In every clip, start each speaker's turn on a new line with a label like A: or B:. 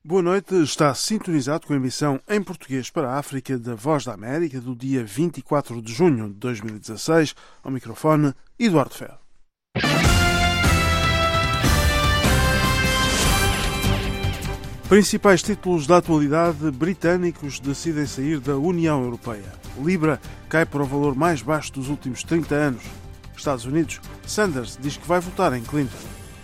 A: Boa noite, está sintonizado com a emissão em português para a África da Voz da América do dia 24 de junho de 2016. Ao microfone, Eduardo Ferro. Principais títulos da atualidade: britânicos decidem sair da União Europeia. Libra cai para o valor mais baixo dos últimos 30 anos. Estados Unidos, Sanders diz que vai votar em Clinton.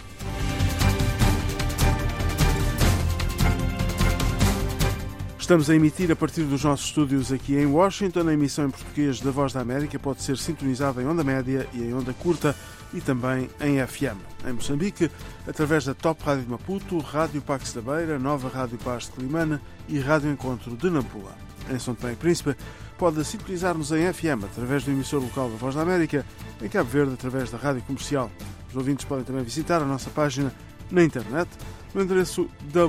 A: Estamos a emitir a partir dos nossos estúdios aqui em Washington. A emissão em português da Voz da América pode ser sintonizada em onda média e em onda curta e também em FM. Em Moçambique, através da Top Rádio de Maputo, Rádio Pax da Beira, Nova Rádio Paz de Climane e Rádio Encontro de Nampula. Em São Tomé e Príncipe, pode sintonizar-nos em FM através do emissor local da Voz da América, em Cabo Verde através da Rádio Comercial. Os ouvintes podem também visitar a nossa página na internet no endereço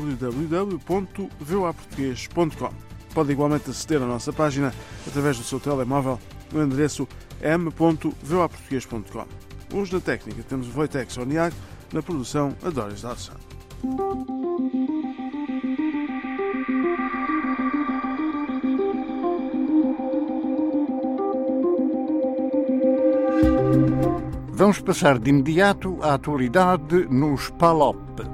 A: www.voaportugues.com. Pode igualmente aceder à nossa página através do seu telemóvel no endereço m.voaportugues.com. Hoje na técnica temos o Wojtek Soniak, na produção a Doris Dodson.
B: Vamos passar de imediato à atualidade nos PALOP.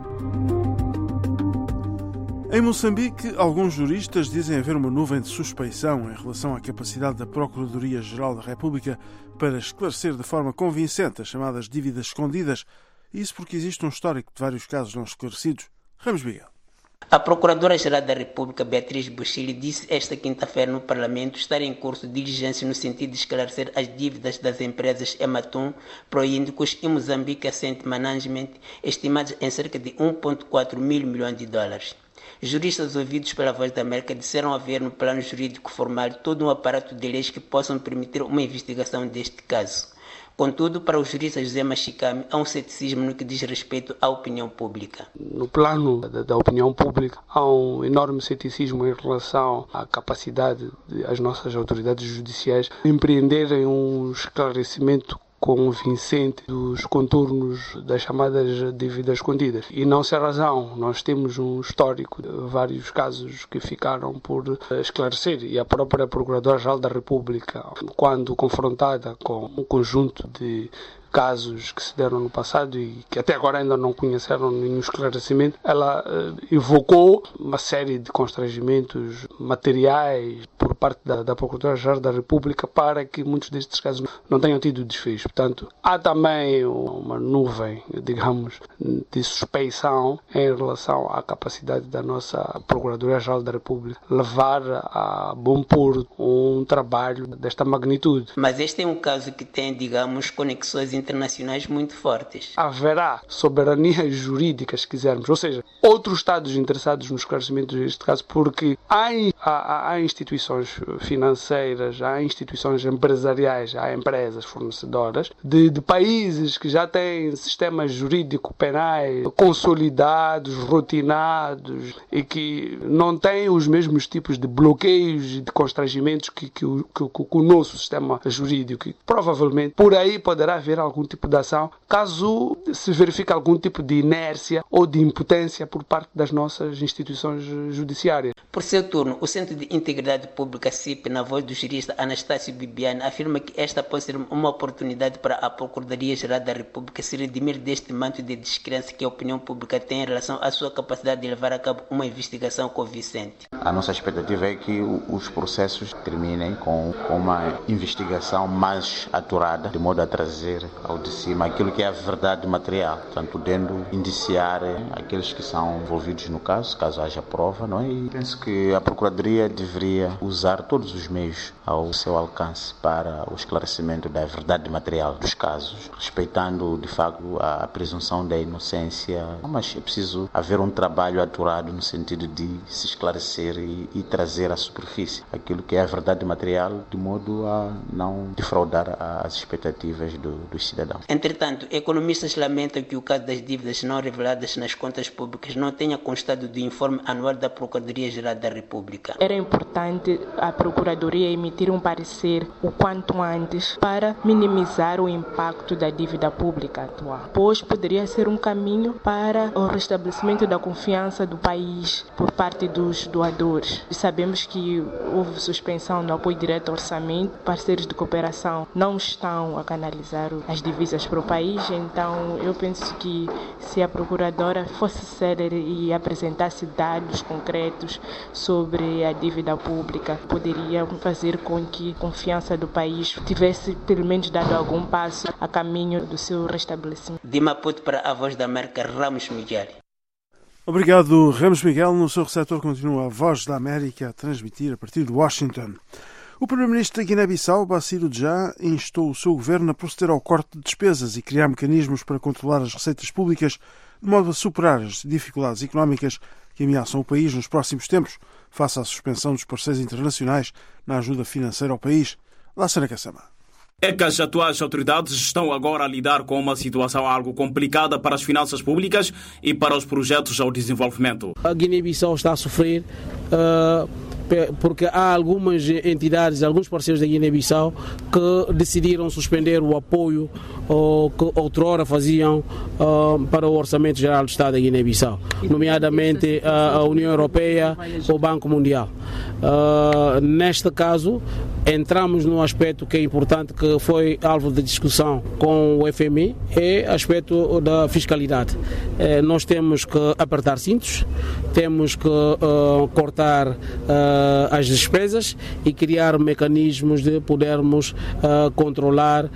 A: Em Moçambique, alguns juristas dizem haver uma nuvem de suspeição em relação à capacidade da Procuradoria-Geral da República para esclarecer de forma convincente as chamadas dívidas escondidas, isso porque existe um histórico de vários casos não esclarecidos. Ramos Miguel.
C: A Procuradora-Geral da República, Beatriz Buchili, disse esta quinta-feira no Parlamento estar em curso de diligência no sentido de esclarecer as dívidas das empresas Ematum, Proíndicos e Moçambique Asset Management, estimadas em cerca de 1,4 mil milhões de dólares. Juristas ouvidos pela Voz da América disseram haver no plano jurídico formal todo um aparato de leis que possam permitir uma investigação deste caso. Contudo, para o jurista José Machicame, há um ceticismo no que diz respeito à opinião pública.
D: No plano da opinião pública, há um enorme ceticismo em relação à capacidade das nossas autoridades judiciais empreenderem um esclarecimento convincente dos contornos das chamadas dívidas escondidas. E não sem razão, nós temos um histórico de vários casos que ficaram por esclarecer, e a própria Procuradora-Geral da República, quando confrontada com um conjunto de casos que se deram no passado e que até agora ainda não conheceram nenhum esclarecimento, ela evocou uma série de constrangimentos materiais por parte da Procuradora-Geral da República para que muitos destes casos não tenham tido desfecho. Portanto, há também uma nuvem, digamos, de suspeição em relação à capacidade da nossa Procuradoria-Geral da República levar a bom porto um trabalho desta magnitude.
C: Mas este é um caso que tem, digamos, conexões internacionais muito fortes.
D: Haverá soberania jurídica, se quisermos, ou seja, outros Estados interessados no esclarecimento deste caso, porque há instituições financeiras, há instituições empresariais, há empresas fornecedoras de países que já têm sistemas jurídico-penais consolidados, rotinados e que não têm os mesmos tipos de bloqueios e de constrangimentos que o nosso sistema jurídico. E provavelmente por aí poderá haver algum tipo de ação caso se verifique algum tipo de inércia ou de impotência por parte das nossas instituições judiciárias.
C: Por seu turno, o Centro de Integridade Pública, CIP, na voz do jurista Anastácio Bibiani, afirma que esta pode ser uma oportunidade para a Procuradoria-Geral da República se redimir deste manto de descrença que a opinião pública tem em relação à sua capacidade de levar a cabo uma investigação convincente.
E: A nossa expectativa é que os processos terminem com uma investigação mais aturada, de modo a trazer ao de cima aquilo que é a verdade material, portanto, podendo indiciar aqueles que são envolvidos no caso haja prova, não é? E penso que a Procuradoria deveria usar todos os meios ao seu alcance para o esclarecimento da verdade material dos casos, respeitando, de facto, a presunção da inocência, mas é preciso haver um trabalho aturado no sentido de se esclarecer e trazer à superfície aquilo que é a verdade material, de modo a não defraudar as expectativas dos dos cidadãos.
C: Entretanto, economistas lamentam que o caso das dívidas não reveladas nas contas públicas não tenha constado do informe anual da Procuradoria-Geral da República.
F: Era importante a Procuradoria emitir um parecer o quanto antes para minimizar o impacto da dívida pública atual, pois poderia ser um caminho para o restabelecimento da confiança do país por parte dos doadores. E sabemos que houve suspensão do apoio direto ao orçamento, parceiros de cooperação não estão a canalizar as divisas para o país, então eu penso que se a Procuradora fosse célere e apresentasse dados concretos sobre a dívida pública, poderia fazer com que a confiança do país tivesse pelo menos dado algum passo a caminho do seu restabelecimento.
C: De Maputo para a Voz da América, Ramos Miguel.
A: Obrigado, Ramos Miguel. No seu receptor continua a Voz da América a transmitir a partir de Washington. O primeiro-ministro da Guiné-Bissau, Bassirou Dja, instou o seu governo a proceder ao corte de despesas e criar mecanismos para controlar as receitas públicas, de modo a superar as dificuldades económicas que ameaçam o país nos próximos tempos, face à suspensão dos parceiros internacionais na ajuda financeira ao país. Lassana Kassama.
G: É que as atuais autoridades estão agora a lidar com uma situação algo complicada para as finanças públicas e para os projetos ao desenvolvimento.
H: A Guiné-Bissau está a sofrer porque há algumas entidades, alguns parceiros da Guiné-Bissau que decidiram suspender o apoio que outrora faziam para o Orçamento Geral do Estado da Guiné-Bissau, nomeadamente a União Europeia ou o Banco Mundial. Neste caso, entramos num aspecto que é importante, que foi alvo de discussão com o FMI, é o aspecto da fiscalidade. Nós temos que apertar cintos, temos que cortar as despesas e criar mecanismos de podermos controlar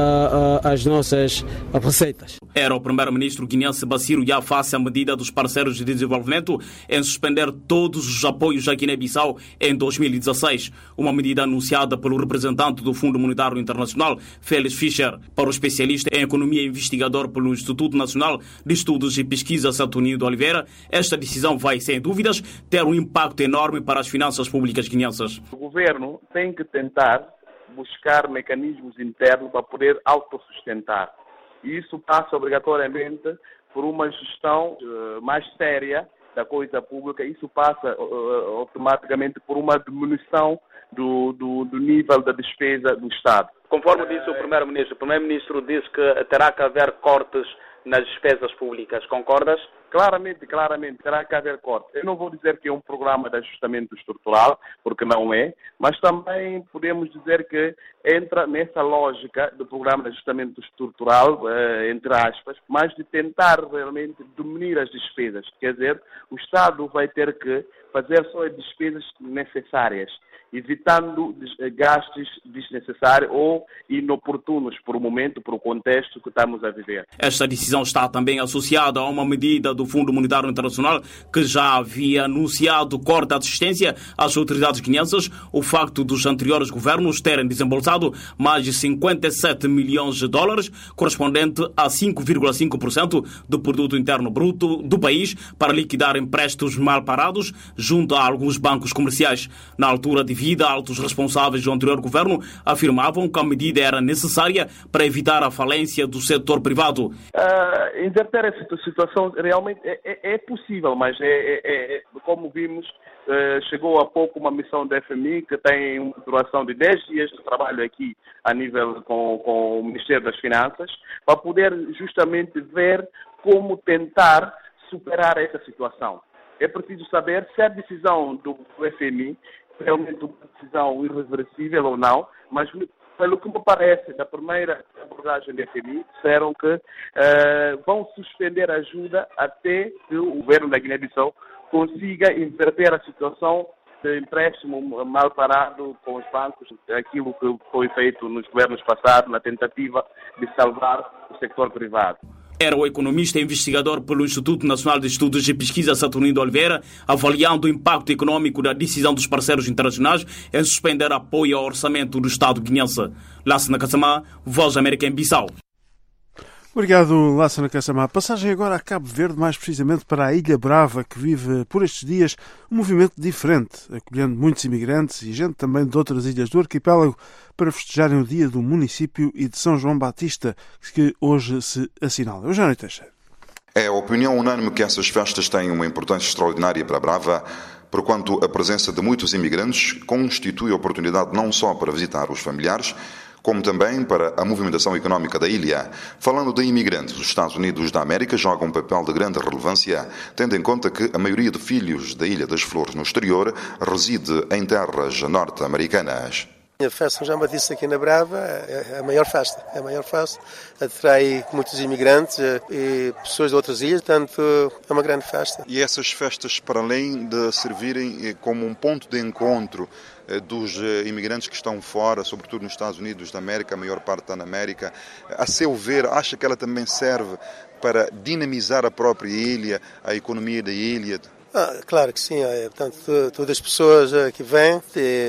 H: as nossas receitas.
G: Era o primeiro-ministro guineense Bassirou Dja face à medida dos parceiros de desenvolvimento em suspender todos os apoios à Guiné-Bissau em 2016, uma medida anunciada pelo representante do Fundo Monetário Internacional, Félix Fischer. Para o especialista em economia e investigador pelo Instituto Nacional de Estudos e Pesquisa Saturnino de Oliveira, esta decisão vai, sem dúvidas, ter um impacto enorme para as finanças públicas guineenses.
I: O governo tem que tentar buscar mecanismos internos para poder autossustentar. E isso passa obrigatoriamente por uma gestão mais séria da coisa pública. Isso passa automaticamente por uma diminuição do nível da despesa do Estado.
J: Conforme disse o Primeiro-Ministro disse que terá que haver cortes nas despesas públicas. Concordas?
I: Claramente, terá que haver corte. Eu não vou dizer que é um programa de ajustamento estrutural, porque não é, mas também podemos dizer que entra nessa lógica do programa de ajustamento estrutural, entre aspas, mas de tentar realmente diminuir as despesas. Quer dizer, o Estado vai ter que fazer só as despesas necessárias, evitando gastos desnecessários ou inoportunos por o momento, por o contexto que estamos a viver.
G: Esta decisão está também associada a uma medida do Fundo Monetário Internacional que já havia anunciado corte à assistência às autoridades guineenses. O facto dos anteriores governos terem desembolsado mais de 57 milhões de dólares, correspondente a 5,5% do produto interno bruto do país, para liquidar empréstimos mal parados junto a alguns bancos comerciais. Na altura, devido a altos responsáveis do anterior governo, afirmavam que a medida era necessária para evitar a falência do setor privado.
I: Inverter essa situação realmente é possível, mas como vimos, chegou há pouco uma missão da FMI que tem uma duração de 10 dias de trabalho aqui a nível com o Ministério das Finanças, para poder justamente ver como tentar superar essa situação. É preciso saber se a decisão do FMI é realmente uma decisão irreversível ou não, mas pelo que me parece, da primeira abordagem da FMI, disseram que vão suspender a ajuda até que o governo da Guiné-Bissau consiga inverter a situação de empréstimo mal parado com os bancos, aquilo que foi feito nos governos passados, na tentativa de salvar o setor privado.
G: Era o economista e investigador pelo Instituto Nacional de Estudos e Pesquisa Saturnino de Oliveira, avaliando o impacto econômico da decisão dos parceiros internacionais em suspender apoio ao orçamento do Estado guineense. Lassana Kassama, Voz da América em Bissau.
A: Obrigado, Lássana Kassamá. Passagem agora a Cabo Verde, mais precisamente para a Ilha Brava, que vive por estes dias um movimento diferente, acolhendo muitos imigrantes e gente também de outras ilhas do arquipélago para festejarem o dia do município e de São João Batista, que hoje se assinala. Eugênio Teixeira.
K: É a opinião unânime que essas festas têm uma importância extraordinária para a Brava, porquanto a presença de muitos imigrantes constitui oportunidade não só para visitar os familiares, como também para a movimentação económica da ilha. Falando de imigrantes, os Estados Unidos da América jogam um papel de grande relevância, tendo em conta que a maioria de filhos da Ilha das Flores no exterior reside em terras norte-americanas.
L: A festa São João Batista aqui na Brava é a maior festa. É a maior festa. Atrai muitos imigrantes e pessoas de outras ilhas, portanto é uma grande festa.
K: E essas festas, para além de servirem como um ponto de encontro dos imigrantes que estão fora, sobretudo nos Estados Unidos da América, a maior parte está na América, a seu ver, acha que ela também serve para dinamizar a própria ilha, a economia da ilha?
L: Claro que sim. Portanto, todas as pessoas que vêm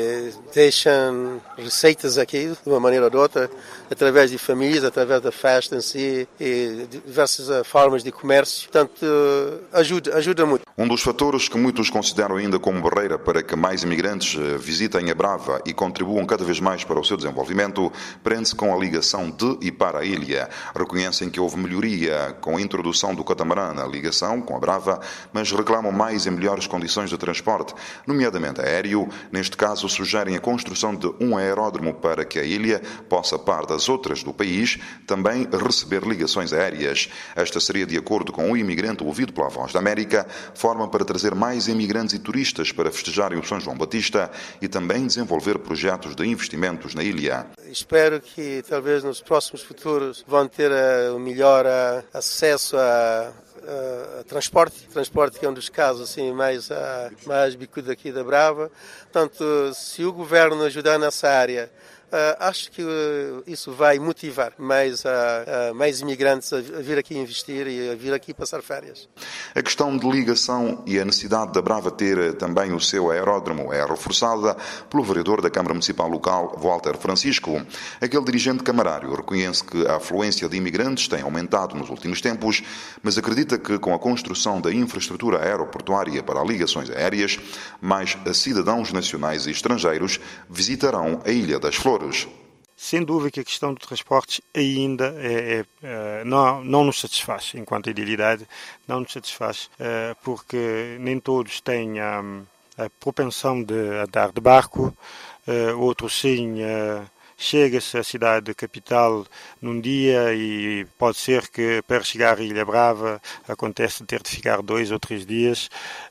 L: deixam receitas aqui, de uma maneira ou de outra, através de famílias, através da festa em si, e diversas formas de comércio. Portanto, ajuda muito.
K: Um dos fatores que muitos consideram ainda como barreira para que mais imigrantes visitem a Brava e contribuam cada vez mais para o seu desenvolvimento prende-se com a ligação de e para a ilha. Reconhecem que houve melhoria com a introdução do catamarã na ligação com a Brava, mas reclamam mais e melhores condições de transporte, nomeadamente aéreo. Neste caso, sugerem a construção de um aeródromo para que a ilha possa, par das outras do país, também receber ligações aéreas. Esta seria, de acordo com um imigrante ouvido pela Voz da América, forma para trazer mais imigrantes e turistas para festejarem o São João Batista e também desenvolver projetos de investimentos na ilha.
L: Espero que, talvez, nos próximos futuros vão ter o melhor acesso a transporte que é um dos casos assim, mais bicudo aqui da Brava. Portanto, se o governo ajudar nessa área, acho que isso vai motivar mais imigrantes a vir aqui investir e a vir aqui passar férias.
K: A questão de ligação e a necessidade da Brava ter também o seu aeródromo é reforçada pelo vereador da Câmara Municipal Local, Walter Francisco. Aquele dirigente camarário reconhece que a afluência de imigrantes tem aumentado nos últimos tempos, mas acredita que com a construção da infraestrutura aeroportuária para ligações aéreas, mais cidadãos nacionais e estrangeiros visitarão a Ilha das Flores.
M: Sem dúvida que a questão do transporte ainda não nos satisfaz, enquanto idealidade, não nos satisfaz, porque nem todos têm a propensão de andar de barco, outros sim. Chega-se à cidade capital num dia e pode ser que para chegar à Ilha Brava acontece ter de ficar 2 ou 3 dias.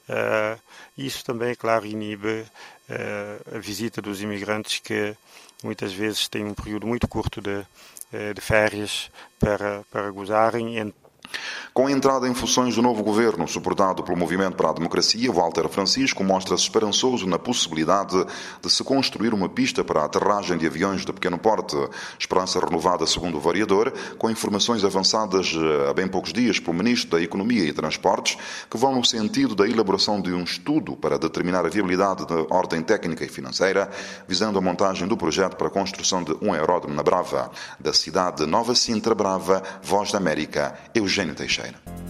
M: Isso também, claro, inibe a visita dos imigrantes que muitas vezes têm um período muito curto de férias para gozarem.
K: Com a entrada em funções do novo governo, suportado pelo Movimento para a Democracia, Walter Francisco mostra-se esperançoso na possibilidade de se construir uma pista para a aterragem de aviões de pequeno porte. Esperança renovada, segundo o vereador, com informações avançadas há bem poucos dias pelo Ministro da Economia e Transportes, que vão no sentido da elaboração de um estudo para determinar a viabilidade da ordem técnica e financeira, visando a montagem do projeto para a construção de um aeródromo na Brava. Da cidade de Nova Sintra Brava, Voz da América, Eugênio Teixeira.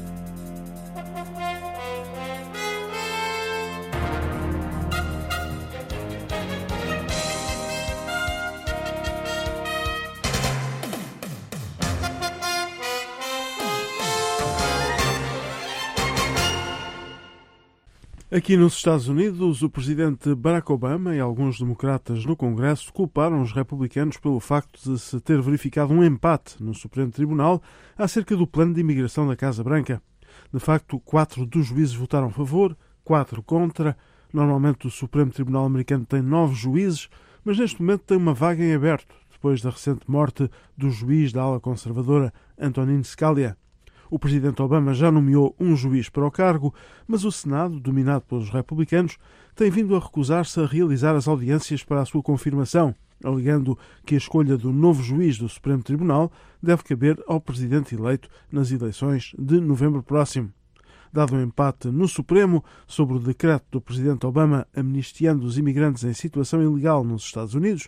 A: Aqui nos Estados Unidos, o presidente Barack Obama e alguns democratas no Congresso culparam os republicanos pelo facto de se ter verificado um empate no Supremo Tribunal acerca do plano de imigração da Casa Branca. De facto, 4 dos juízes votaram a favor, 4 contra. Normalmente o Supremo Tribunal americano tem 9 juízes, mas neste momento tem uma vaga em aberto, depois da recente morte do juiz da ala conservadora Antonin Scalia. O presidente Obama já nomeou um juiz para o cargo, mas o Senado, dominado pelos republicanos, tem vindo a recusar-se a realizar as audiências para a sua confirmação, alegando que a escolha do novo juiz do Supremo Tribunal deve caber ao presidente eleito nas eleições de novembro próximo. Dado um empate no Supremo sobre o decreto do presidente Obama amnistiando os imigrantes em situação ilegal nos Estados Unidos,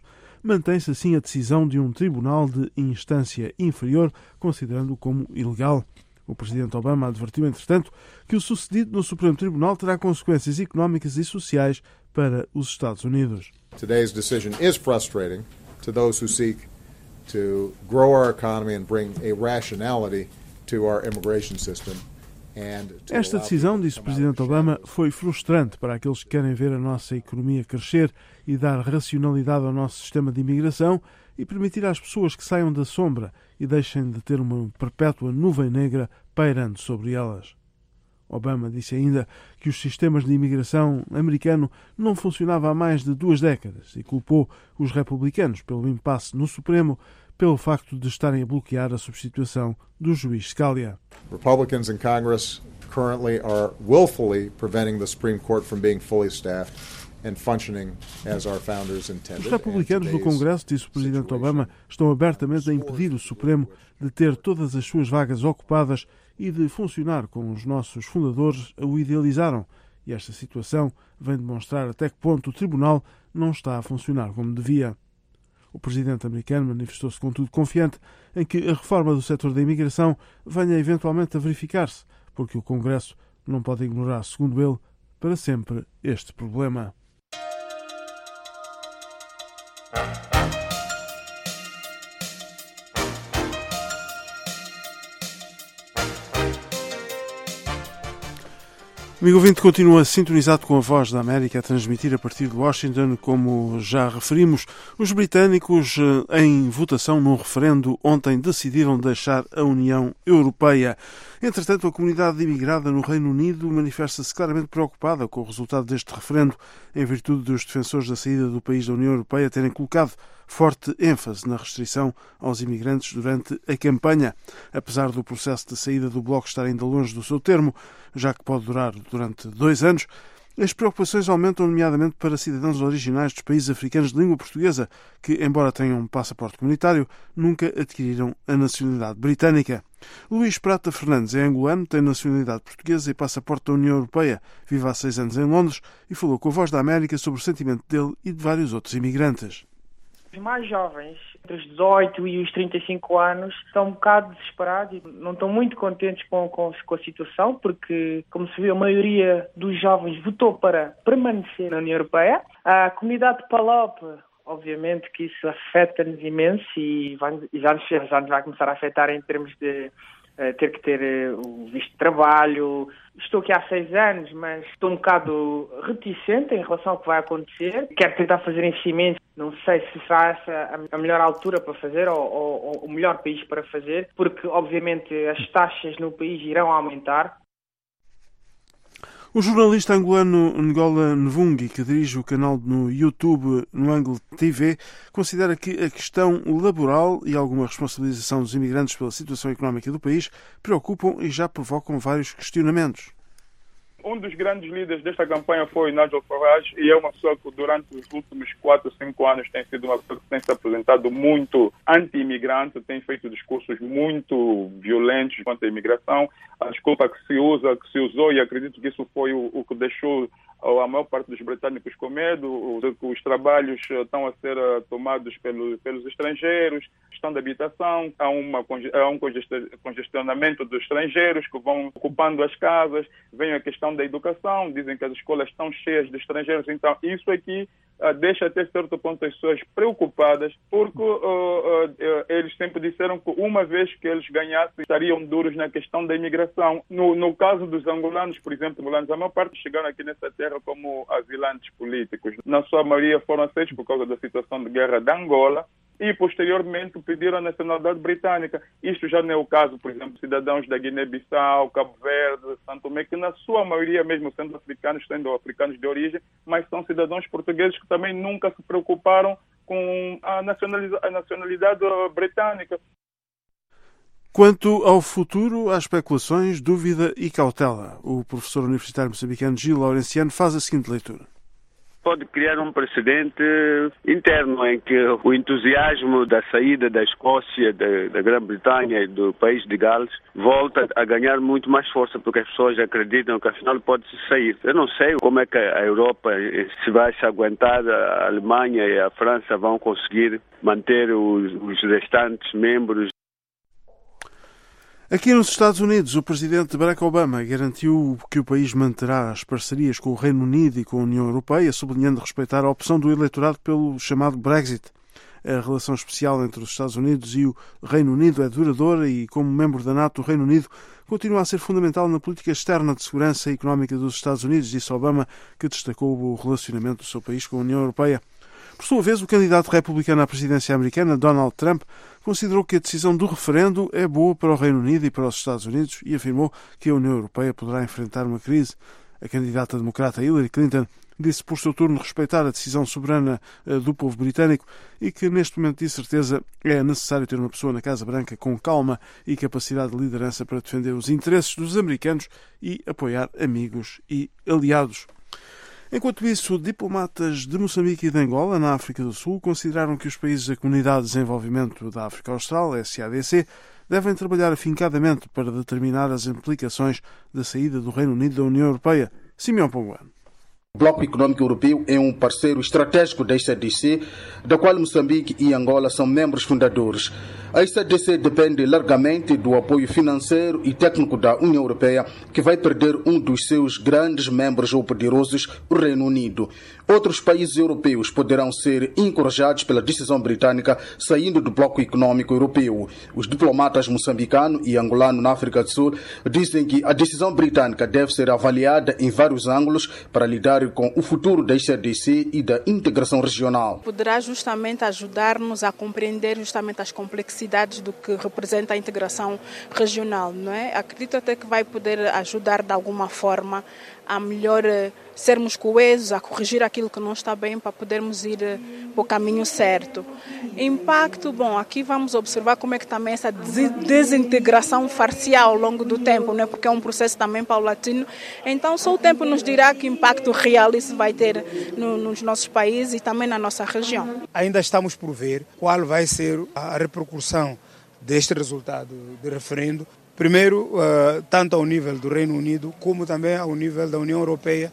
A: mantém-se assim a decisão de um tribunal de instância inferior, considerando-o como ilegal. O presidente Obama advertiu, entretanto, que o sucedido no Supremo Tribunal terá consequências económicas e sociais para os Estados Unidos.
N: Today's decision is frustrating to those who seek to grow our economy and bring a rationality to our immigration system.
A: Esta decisão, disse o presidente Obama, foi frustrante para aqueles que querem ver a nossa economia crescer e dar racionalidade ao nosso sistema de imigração e permitir às pessoas que saiam da sombra e deixem de ter uma perpétua nuvem negra pairando sobre elas. Obama disse ainda que os sistemas de imigração americano não funcionavam há mais de 2 décadas e culpou os republicanos pelo impasse no Supremo pelo facto de estarem a bloquear a substituição do juiz Scalia.
N: Republicans in Congress currently are willfully preventing the Supreme Court from being fully staffed and functioning as our founders intended.
A: Os republicanos no Congresso, disse o presidente Obama, estão abertamente a impedir o Supremo de ter todas as suas vagas ocupadas e de funcionar como os nossos fundadores o idealizaram. E esta situação vem demonstrar até que ponto o Tribunal não está a funcionar como devia. O presidente americano manifestou-se, contudo, confiante em que a reforma do setor da imigração venha eventualmente a verificar-se, porque o Congresso não pode ignorar, segundo ele, para sempre este problema. Amigo ouvinte, continua sintonizado com a Voz da América a transmitir a partir de Washington. Como já referimos, os britânicos, em votação num referendo, ontem decidiram deixar a União Europeia. Entretanto, a comunidade imigrada no Reino Unido manifesta-se claramente preocupada com o resultado deste referendo, em virtude dos defensores da saída do país da União Europeia terem colocado forte ênfase na restrição aos imigrantes durante a campanha. Apesar do processo de saída do Bloco estar ainda longe do seu termo, já que pode durar durante 2 anos, as preocupações aumentam, nomeadamente para cidadãos originais dos países africanos de língua portuguesa, que, embora tenham um passaporte comunitário, nunca adquiriram a nacionalidade britânica. Luís Prata Fernandes é angolano, tem nacionalidade portuguesa e passaporte da União Europeia, vive há 6 anos em Londres e falou com a Voz da América sobre o sentimento dele e de vários outros imigrantes.
O: Os mais jovens, entre os 18 e os 35 anos, estão um bocado desesperados e não estão muito contentes com a situação, porque, como se viu, a maioria dos jovens votou para permanecer na União Europeia. A comunidade de Palop, obviamente que isso afeta-nos imenso e já nos vai começar a afetar em termos de ter que ter o visto de trabalho. Estou aqui há 6 anos, mas estou um bocado reticente em relação ao que vai acontecer. Quero tentar fazer investimentos. Não sei se será essa a melhor altura para fazer ou o melhor país para fazer, porque, obviamente, as taxas no país irão aumentar.
A: O jornalista angolano Ngola Nvungi, que dirige o canal no YouTube no Angle TV, considera que a questão laboral e alguma responsabilização dos imigrantes pela situação económica do país preocupam e já provocam vários questionamentos.
P: Um dos grandes líderes desta campanha foi Nigel Farage, e é uma pessoa que durante os últimos 4 ou 5 anos tem sido uma pessoa que tem se apresentado muito anti-imigrante, tem feito discursos muito violentos quanto à imigração. A desculpa que se usou, e acredito que isso foi o que deixou a maior parte dos britânicos com medo, de que os trabalhos estão a ser tomados pelos estrangeiros, questão da habitação, há um congestionamento dos estrangeiros que vão ocupando as casas, vem a questão da educação, dizem que as escolas estão cheias de estrangeiros, então isso aqui deixa até certo ponto as pessoas preocupadas, porque eles sempre disseram que uma vez que eles ganhassem, estariam duros na questão da imigração. No caso dos angolanos, por exemplo, a maior parte chegaram aqui nessa terra como asilantes políticos. Na sua maioria foram aceitos por causa da situação de guerra de Angola e, posteriormente, pediram a nacionalidade britânica. Isto já não é o caso, por exemplo, cidadãos da Guiné-Bissau, Cabo Verde, Santo Tomé, que na sua maioria, mesmo sendo africanos de origem, mas são cidadãos portugueses que também nunca se preocuparam com a nacionalidade britânica.
A: Quanto ao futuro, há especulações, dúvida e cautela. O professor universitário moçambicano Gil Laurenciano faz a seguinte leitura.
Q: pode criar um precedente interno em que o entusiasmo da saída da Escócia, da Grã-Bretanha e do país de Gales volta a ganhar muito mais força, porque as pessoas acreditam que afinal pode-se sair. Eu não sei como é que a Europa se vai se aguentar, a Alemanha e a França vão conseguir manter os restantes membros.
A: Aqui nos Estados Unidos, o presidente Barack Obama garantiu que o país manterá as parcerias com o Reino Unido e com a União Europeia, sublinhando respeitar a opção do eleitorado pelo chamado Brexit. A relação especial entre os Estados Unidos e o Reino Unido é duradoura e, como membro da NATO, o Reino Unido continua a ser fundamental na política externa de segurança e económica dos Estados Unidos, disse Obama, que destacou o relacionamento do seu país com a União Europeia. Por sua vez, o candidato republicano à presidência americana, Donald Trump, considerou que a decisão do referendo é boa para o Reino Unido e para os Estados Unidos e afirmou que a União Europeia poderá enfrentar uma crise. A candidata democrata Hillary Clinton disse por seu turno respeitar a decisão soberana do povo britânico e que, neste momento de incerteza, é necessário ter uma pessoa na Casa Branca com calma e capacidade de liderança para defender os interesses dos americanos e apoiar amigos e aliados. Enquanto isso, diplomatas de Moçambique e de Angola, na África do Sul, consideraram que os países da Comunidade de Desenvolvimento da África Austral, SADC, devem trabalhar afincadamente para determinar as implicações da saída do Reino Unido da União Europeia. Simeão Ponguano.
R: O Bloco Econômico Europeu é um parceiro estratégico da SADC, da qual Moçambique e Angola são membros fundadores. A SADC depende largamente do apoio financeiro e técnico da União Europeia, que vai perder um dos seus grandes membros ou poderosos, o Reino Unido. Outros países europeus poderão ser encorajados pela decisão britânica saindo do Bloco Econômico Europeu. Os diplomatas moçambicano e angolano na África do Sul dizem que a decisão britânica deve ser avaliada em vários ângulos para lidar com o futuro da SADC e da integração regional.
S: Poderá justamente ajudar-nos a compreender justamente as complexidades do que representa a integração regional, não é? Acredito até que vai poder ajudar de alguma forma a melhor sermos coesos, a corrigir aquilo que não está bem para podermos ir para o caminho certo. Impacto, bom, aqui vamos observar como é que também essa desintegração far-se-á ao longo do tempo, né? Porque é um processo também paulatino. Então só o tempo nos dirá que impacto real isso vai ter nos nossos países e também na nossa região.
T: Ainda estamos por ver qual vai ser a repercussão deste resultado de referendo. Primeiro, tanto ao nível do Reino Unido, como também ao nível da União Europeia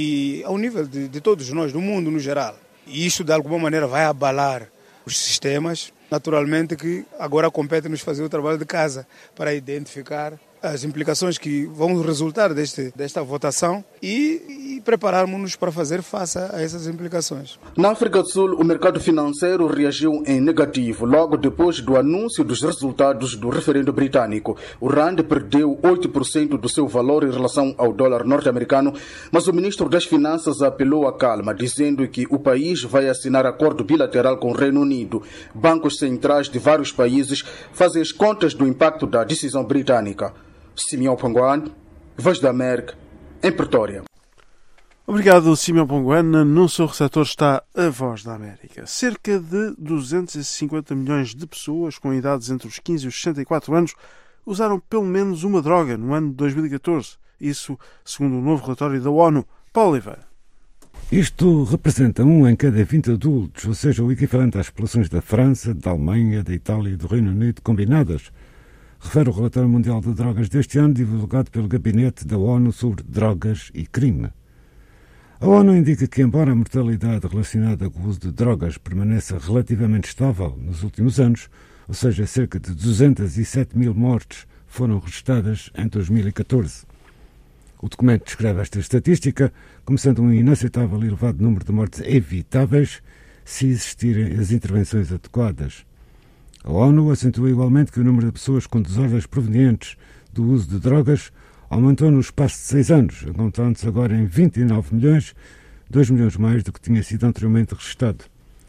T: e ao nível de todos nós, do mundo no geral. E isso, de alguma maneira, vai abalar os sistemas. Naturalmente que agora compete-nos fazer o trabalho de casa para identificar as implicações que vão resultar desta votação e prepararmos-nos para fazer face a essas implicações.
R: Na África do Sul, o mercado financeiro reagiu em negativo logo depois do anúncio dos resultados do referendo britânico. O rand perdeu 8% do seu valor em relação ao dólar norte-americano, mas o ministro das Finanças apelou à calma, dizendo que o país vai assinar acordo bilateral com o Reino Unido. Bancos centrais de vários países fazem as contas do impacto da decisão britânica. Simeão Ponguano, Voz da América, em Pretória.
A: Obrigado, Simeão Ponguano. No seu receptor está a Voz da América. Cerca de 250 milhões de pessoas com idades entre os 15 e os 64 anos usaram pelo menos uma droga no ano de 2014. Isso segundo um novo relatório da ONU. Paulo Oliveira.
U: Isto representa 1 em cada 20 adultos, ou seja, o equivalente às populações da França, da Alemanha, da Itália e do Reino Unido combinadas, refere o Relatório Mundial de Drogas deste ano, divulgado pelo Gabinete da ONU sobre Drogas e Crime. A ONU indica que, embora a mortalidade relacionada com o uso de drogas permaneça relativamente estável nos últimos anos, ou seja, cerca de 207 mil mortes foram registradas em 2014. O documento descreve esta estatística como sendo um inaceitável e elevado número de mortes evitáveis se existirem as intervenções adequadas. A ONU acentua igualmente que o número de pessoas com desordens provenientes do uso de drogas aumentou no espaço de 6 anos, encontrando-se agora em 29 milhões, 2 milhões mais do que tinha sido anteriormente registrado.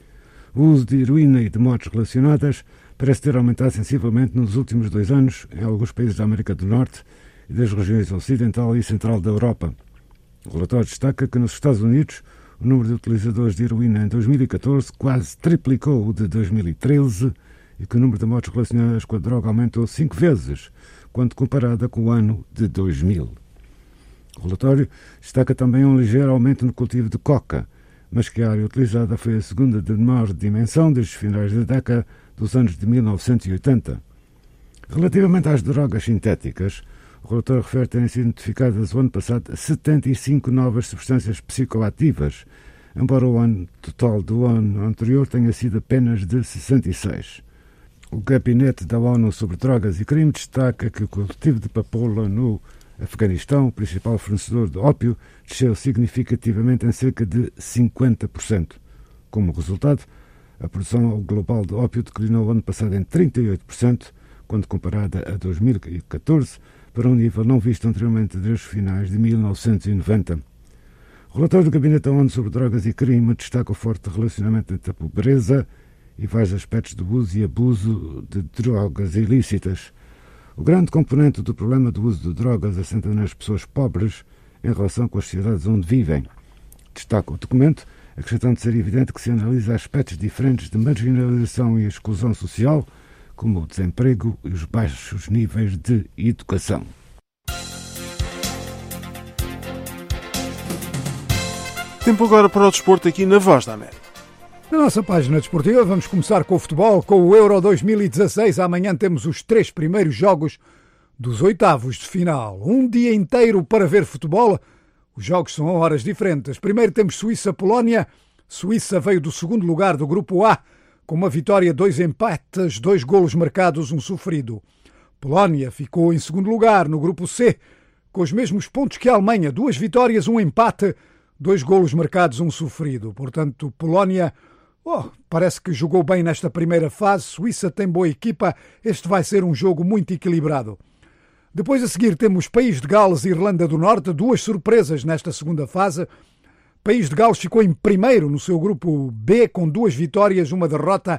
U: O uso de heroína e de mortes relacionadas parece ter aumentado sensivelmente nos últimos 2 anos em alguns países da América do Norte e das regiões ocidental e central da Europa. O relatório destaca que nos Estados Unidos o número de utilizadores de heroína em 2014 quase triplicou o de 2013 e que o número de mortes relacionadas com a droga aumentou 5 vezes, quando comparada com o ano de 2000. O relatório destaca também um ligeiro aumento no cultivo de coca, mas que a área utilizada foi a segunda de menor dimensão desde os finais da década dos anos de 1980. Relativamente às drogas sintéticas, o relator refere terem sido identificadas o ano passado 75 novas substâncias psicoativas, embora o ano total do ano anterior tenha sido apenas de 66. O Gabinete da ONU sobre Drogas e Crime destaca que o cultivo de papoula no Afeganistão, o principal fornecedor de ópio, desceu significativamente em cerca de 50%. Como resultado, a produção global de ópio declinou o ano passado em 38%, quando comparada a 2014, para um nível não visto anteriormente desde os finais de 1990. O relatório do Gabinete da ONU sobre Drogas e Crime destaca o forte relacionamento entre a pobreza e vários aspectos do uso e abuso de drogas ilícitas. O grande componente do problema do uso de drogas assenta nas pessoas pobres em relação com as sociedades onde vivem. Destaca o documento, acrescentando ser evidente que se analisa aspectos diferentes de marginalização e exclusão social, como o desemprego e os baixos níveis de educação.
A: Tempo agora para o desporto aqui na Voz da América.
B: Na nossa página desportiva vamos começar com o futebol, com o Euro 2016. Amanhã temos os 3 primeiros jogos dos oitavos de final. Um dia inteiro para ver futebol. Os jogos são a horas diferentes. Primeiro temos Suíça-Polónia. Suíça veio do segundo lugar do grupo A, com uma vitória, 2 empates, 2 golos marcados, 1 sofrido. Polónia ficou em segundo lugar no grupo C, com os mesmos pontos que a Alemanha, 2 vitórias, 1 empate, 2 golos marcados, 1 sofrido. Portanto, Polónia parece que jogou bem nesta primeira fase. Suíça tem boa equipa. Este vai ser um jogo muito equilibrado. Depois a seguir temos País de Gales e Irlanda do Norte, 2 surpresas nesta segunda fase. País de Gales ficou em primeiro no seu grupo B, com 2 vitórias, 1 derrota,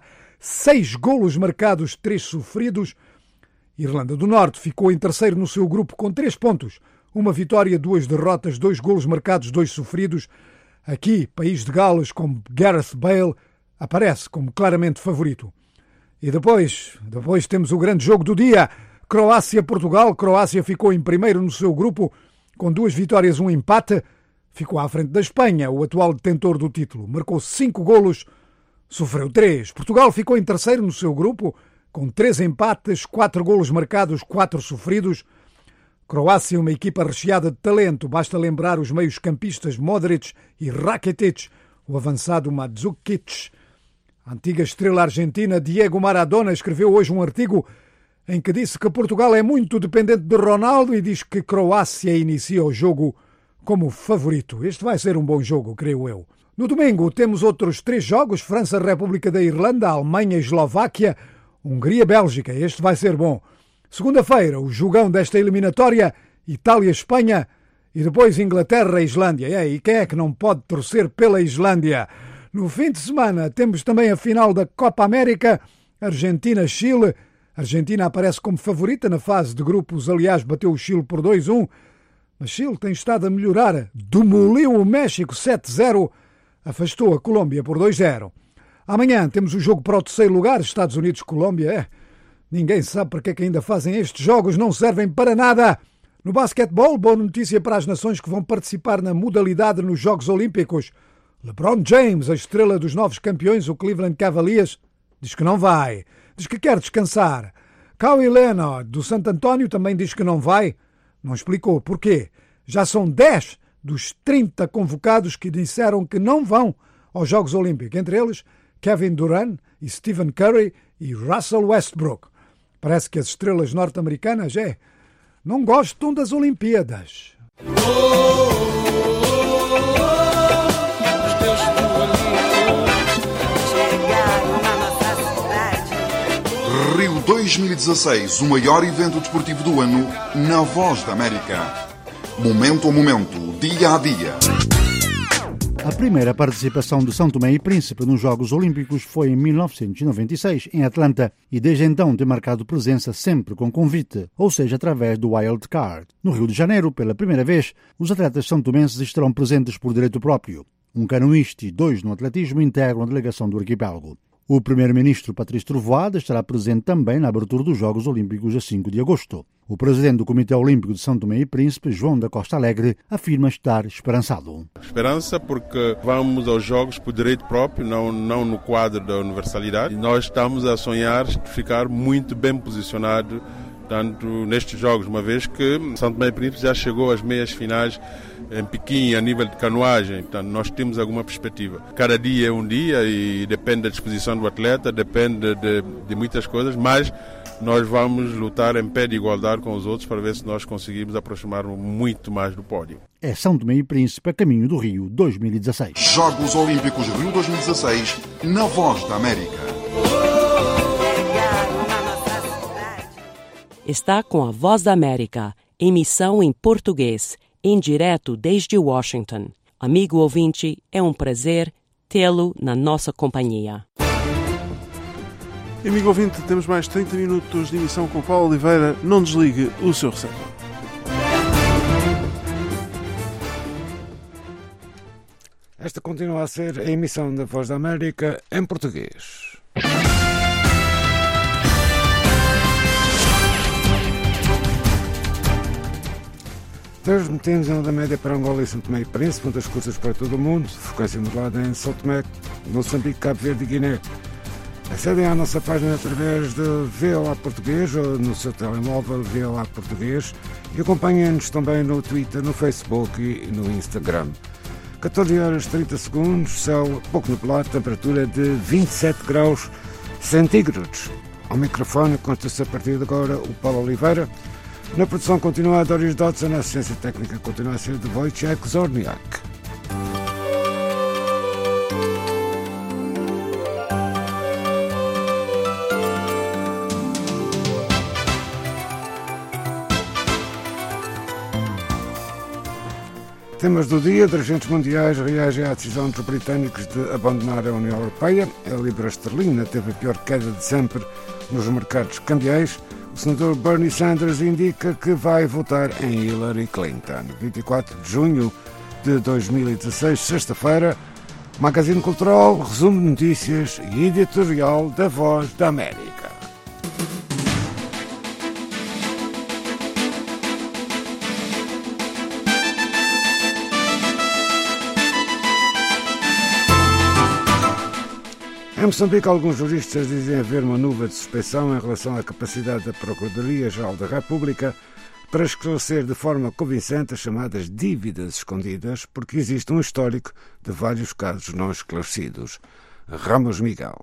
B: 6 golos marcados, 3 sofridos. Irlanda do Norte ficou em terceiro no seu grupo com 3 pontos, 1 vitória, 2 derrotas, 2 golos marcados, 2 sofridos. Aqui, País de Gales, com Gareth Bale, aparece como claramente favorito. E depois temos o grande jogo do dia, Croácia-Portugal. Croácia ficou em primeiro no seu grupo com 2 vitórias, 1 empate. Ficou à frente da Espanha, o atual detentor do título. Marcou 5 golos, sofreu 3. Portugal ficou em terceiro no seu grupo com 3 empates, 4 golos marcados, 4 sofridos. Croácia, uma equipa recheada de talento. Basta lembrar os meios-campistas Modric e Rakitic, o avançado Mandzukic. A antiga estrela argentina Diego Maradona escreveu hoje um artigo em que disse que Portugal é muito dependente de Ronaldo e diz que Croácia inicia o jogo como favorito. Este vai ser um bom jogo, creio eu. No domingo temos outros 3 jogos: França, República da Irlanda, Alemanha, Eslováquia, Hungria, Bélgica. Este vai ser bom. Segunda-feira, o jogão desta eliminatória, Itália-Espanha e depois Inglaterra e Islândia. E quem é que não pode torcer pela Islândia? No fim de semana temos também a final da Copa América, Argentina-Chile. A Argentina aparece como favorita na fase de grupos, aliás bateu o Chile por 2-1, mas Chile tem estado a melhorar. Demoliu o México 7-0, afastou a Colômbia por 2-0. Amanhã temos o jogo para o terceiro lugar, Estados Unidos-Colômbia. Ninguém sabe porque é que ainda fazem estes jogos, não servem para nada. No basquetebol, boa notícia para as nações que vão participar na modalidade nos Jogos Olímpicos. LeBron James, a estrela dos novos campeões, o Cleveland Cavaliers, diz que não vai. Diz que quer descansar. Kawhi Leonard, do Santo António, também diz que não vai. Não explicou porquê. Já são 10 dos 30 convocados que disseram que não vão aos Jogos Olímpicos. Entre eles, Kevin Durant e Stephen Curry e Russell Westbrook. Parece que as estrelas norte-americanas não gostam das Olimpíadas.
K: Rio 2016, o maior evento desportivo do ano na Voz da América. Momento a momento, dia a dia.
V: A primeira participação de São Tomé e Príncipe nos Jogos Olímpicos foi em 1996, em Atlanta, e desde então tem marcado presença sempre com convite, ou seja, através do Wild Card. No Rio de Janeiro, pela primeira vez, os atletas são-tomenses estarão presentes por direito próprio. Um canoísta e 2 no atletismo integram a delegação do arquipélago. O primeiro-ministro Patrício Trovoada estará presente também na abertura dos Jogos Olímpicos a 5 de agosto. O presidente do Comitê Olímpico de São Tomé e Príncipe, João da Costa Alegre, afirma estar esperançado.
D: Esperança porque vamos aos Jogos por direito próprio, não no quadro da universalidade. E nós estamos a sonhar ficar muito bem posicionado tanto nestes Jogos, uma vez que São Tomé e Príncipe já chegou às meias finais em Pequim a nível de canoagem, então nós temos alguma perspectiva. Cada dia é um dia e depende da disposição do atleta, depende de muitas coisas, mas nós vamos lutar em pé de igualdade com os outros para ver se nós conseguimos aproximar-nos muito mais do pódio.
V: É São Tomé e Príncipe a caminho do Rio 2016.
K: Jogos Olímpicos Rio 2016 na Voz da América.
E: Está com a Voz da América, emissão em português, em direto desde Washington. Amigo ouvinte, é um prazer tê-lo na nossa companhia.
A: Amigo ouvinte, temos mais 30 minutos de emissão com Paulo Oliveira. Não desligue o seu receptor.
U: Esta continua a ser a emissão da Voz da América em português. Transmitimos em onda média para Angola e São Tomé e Príncipe, ondas curtas para todo o mundo, frequência modulada em São Tomé, Moçambique, Cabo Verde e Guiné. Acedem à nossa página através de VOA Português ou no seu telemóvel VOA Português e acompanhem-nos também no Twitter, no Facebook e no Instagram. 14 horas 30 segundos, céu pouco nublado, temperatura de 27 graus centígrados. Ao microfone consta-se a partir de agora o Paulo Oliveira. Na produção continua a Doris Dodson, na assistência técnica continua a ser de Wojciech Zorniak. Temas do dia: dirigentes mundiais reagem à decisão dos britânicos de abandonar a União Europeia. A libra esterlina teve a pior queda de sempre nos mercados cambiais. O senador Bernie Sanders indica que vai votar em Hillary Clinton. 24 de junho de 2016, sexta-feira, Magazine Cultural, resumo de notícias e editorial da Voz da América. Em Moçambique, alguns juristas dizem haver uma nuvem de suspeição em relação à capacidade da Procuradoria-Geral da República para esclarecer de forma convincente as chamadas dívidas escondidas, porque existe um histórico de vários casos não esclarecidos. Ramos Miguel.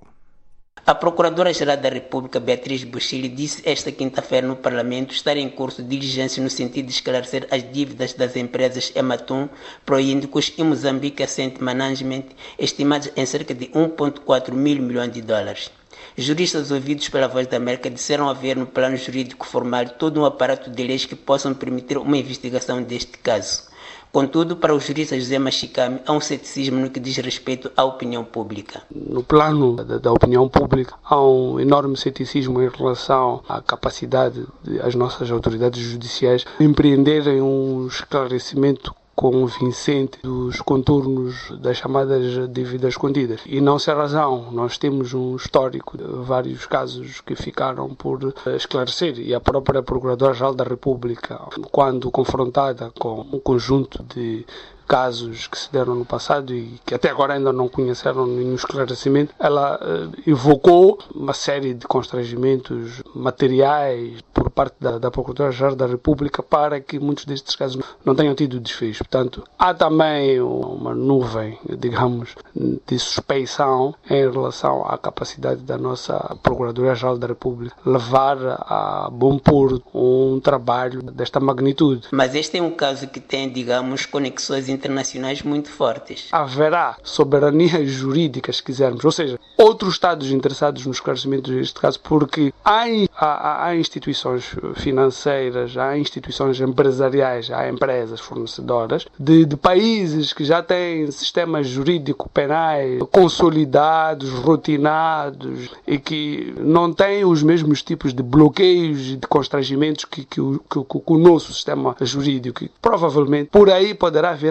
C: A Procuradora-Geral da República, Beatriz Buchili, disse esta quinta-feira no Parlamento estar em curso de diligência no sentido de esclarecer as dívidas das empresas Ematum, Proíndicos e Moçambique Asset Management, estimadas em cerca de 1,4 mil milhões de dólares. Juristas ouvidos pela Voz da América disseram haver no plano jurídico formal todo um aparato de leis que possam permitir uma investigação deste caso. Contudo, para o jurista José Machicame, há um ceticismo no que diz respeito à opinião pública.
W: No plano da opinião pública, há um enorme ceticismo em relação à capacidade das nossas autoridades judiciais empreenderem um esclarecimento convincente dos contornos das chamadas dívidas escondidas. E não sem razão, nós temos um histórico de vários casos que ficaram por esclarecer, e a própria Procuradora-Geral da República, quando confrontada com um conjunto de casos que se deram no passado e que até agora ainda não conheceram nenhum esclarecimento, ela evocou uma série de constrangimentos materiais por parte da Procuradora-Geral da República para que muitos destes casos não tenham tido desfecho. Portanto, há também uma nuvem, digamos, de suspeição em relação à capacidade da nossa Procuradoria-Geral da República levar a bom porto um trabalho desta magnitude.
C: Mas este é um caso que tem, digamos, conexões internacionais muito fortes.
W: Haverá soberania jurídica, se quisermos, ou seja, outros Estados interessados no esclarecimento deste caso, porque há instituições financeiras, há instituições empresariais, há empresas fornecedoras de países que já têm sistemas jurídico-penais consolidados, rotinados e que não têm os mesmos tipos de bloqueios e de constrangimentos que o nosso sistema jurídico. Provavelmente por aí poderá haver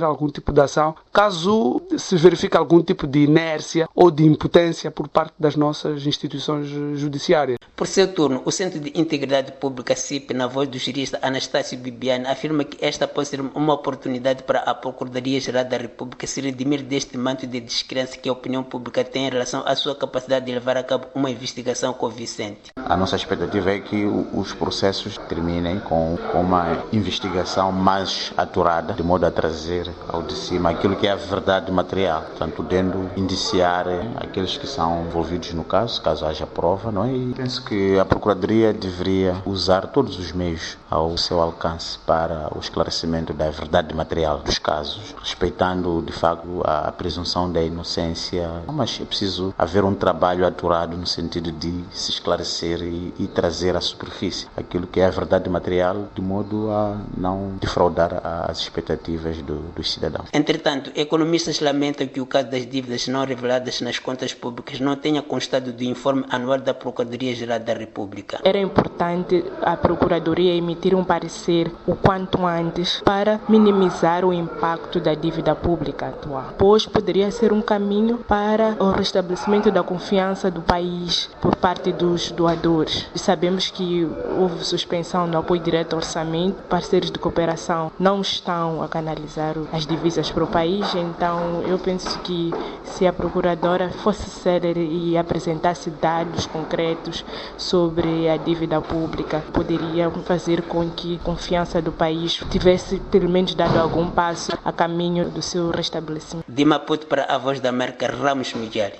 W: algum tipo de ação, caso se verifique algum tipo de inércia ou de impotência por parte das nossas instituições judiciárias.
C: Por seu turno, o Centro de Integridade Pública, CIP, na voz do jurista Anastácio Bibiani, afirma que esta pode ser uma oportunidade para a Procuradoria-Geral da República se redimir deste manto de descrença que a opinião pública tem em relação à sua capacidade de levar a cabo uma investigação convincente.
F: A nossa expectativa é que os processos terminem com uma investigação mais aturada, de modo a trazer ao de cima aquilo que é a verdade material, portanto, podendo indiciar aqueles que são envolvidos no caso haja prova, não é? E penso que a Procuradoria deveria usar todos os meios ao seu alcance para o esclarecimento da verdade material dos casos, respeitando de facto a presunção da inocência, mas é preciso haver um trabalho aturado no sentido de se esclarecer e trazer à superfície aquilo que é a verdade material, de modo a não defraudar as expectativas dos cidadãos.
C: Entretanto, economistas lamentam que o caso das dívidas não reveladas nas contas públicas não tenha constado do informe anual da Procuradoria-Geral da República.
H: Era importante a Procuradoria emitir um parecer o quanto antes para minimizar o impacto da dívida pública atual, pois poderia ser um caminho para o restabelecimento da confiança do país por parte dos doadores. E sabemos que houve suspensão do apoio direto ao orçamento, parceiros de cooperação não estão a canalizar as divisas para o país, então eu penso que se a Procuradora fosse célere e apresentasse dados concretos sobre a dívida pública, poderia fazer com que a confiança do país tivesse pelo menos dado algum passo a caminho do seu restabelecimento.
C: De Maputo para a Voz da América, Ramos Miguel.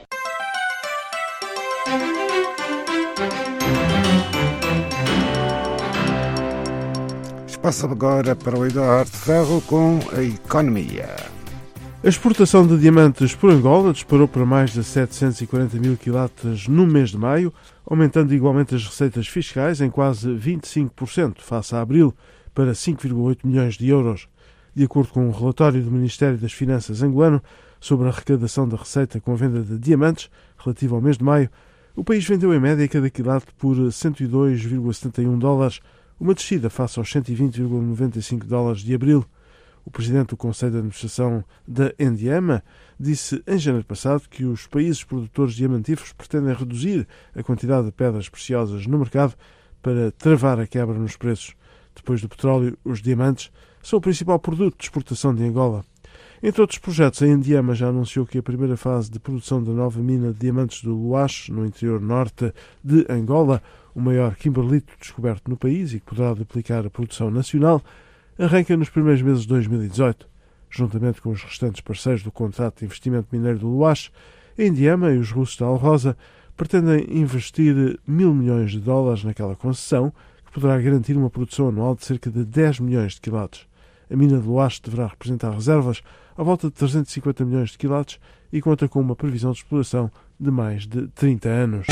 U: Passa agora para o Eduardo Ferro com a economia.
A: A exportação de diamantes por Angola disparou para mais de 740 mil quilates no mês de maio, aumentando igualmente as receitas fiscais em quase 25% face a abril, para 5,8 milhões de euros. De acordo com um relatório do Ministério das Finanças angolano sobre a arrecadação da receita com a venda de diamantes, relativo ao mês de maio, o país vendeu em média cada quilate por 102,71 dólares, uma descida face aos 120,95 dólares de abril. O presidente do Conselho de Administração da Endiama disse em janeiro passado que os países produtores diamantíferos pretendem reduzir a quantidade de pedras preciosas no mercado para travar a quebra nos preços. Depois do petróleo, os diamantes são o principal produto de exportação de Angola. Entre outros projetos, a Endiama já anunciou que a primeira fase de produção da nova mina de diamantes do Luache, no interior norte de Angola, o maior kimberlito descoberto no país e que poderá duplicar a produção nacional, arranca nos primeiros meses de 2018. Juntamente com os restantes parceiros do contrato de investimento mineiro do Luache, a Endiama e os russos da Alrosa pretendem investir 1.000 milhões de dólares naquela concessão, que poderá garantir uma produção anual de cerca de 10 milhões de quilates. A mina de Luache deverá representar reservas à volta de 350 milhões de quilates e conta com uma previsão de exploração de mais de 30 anos.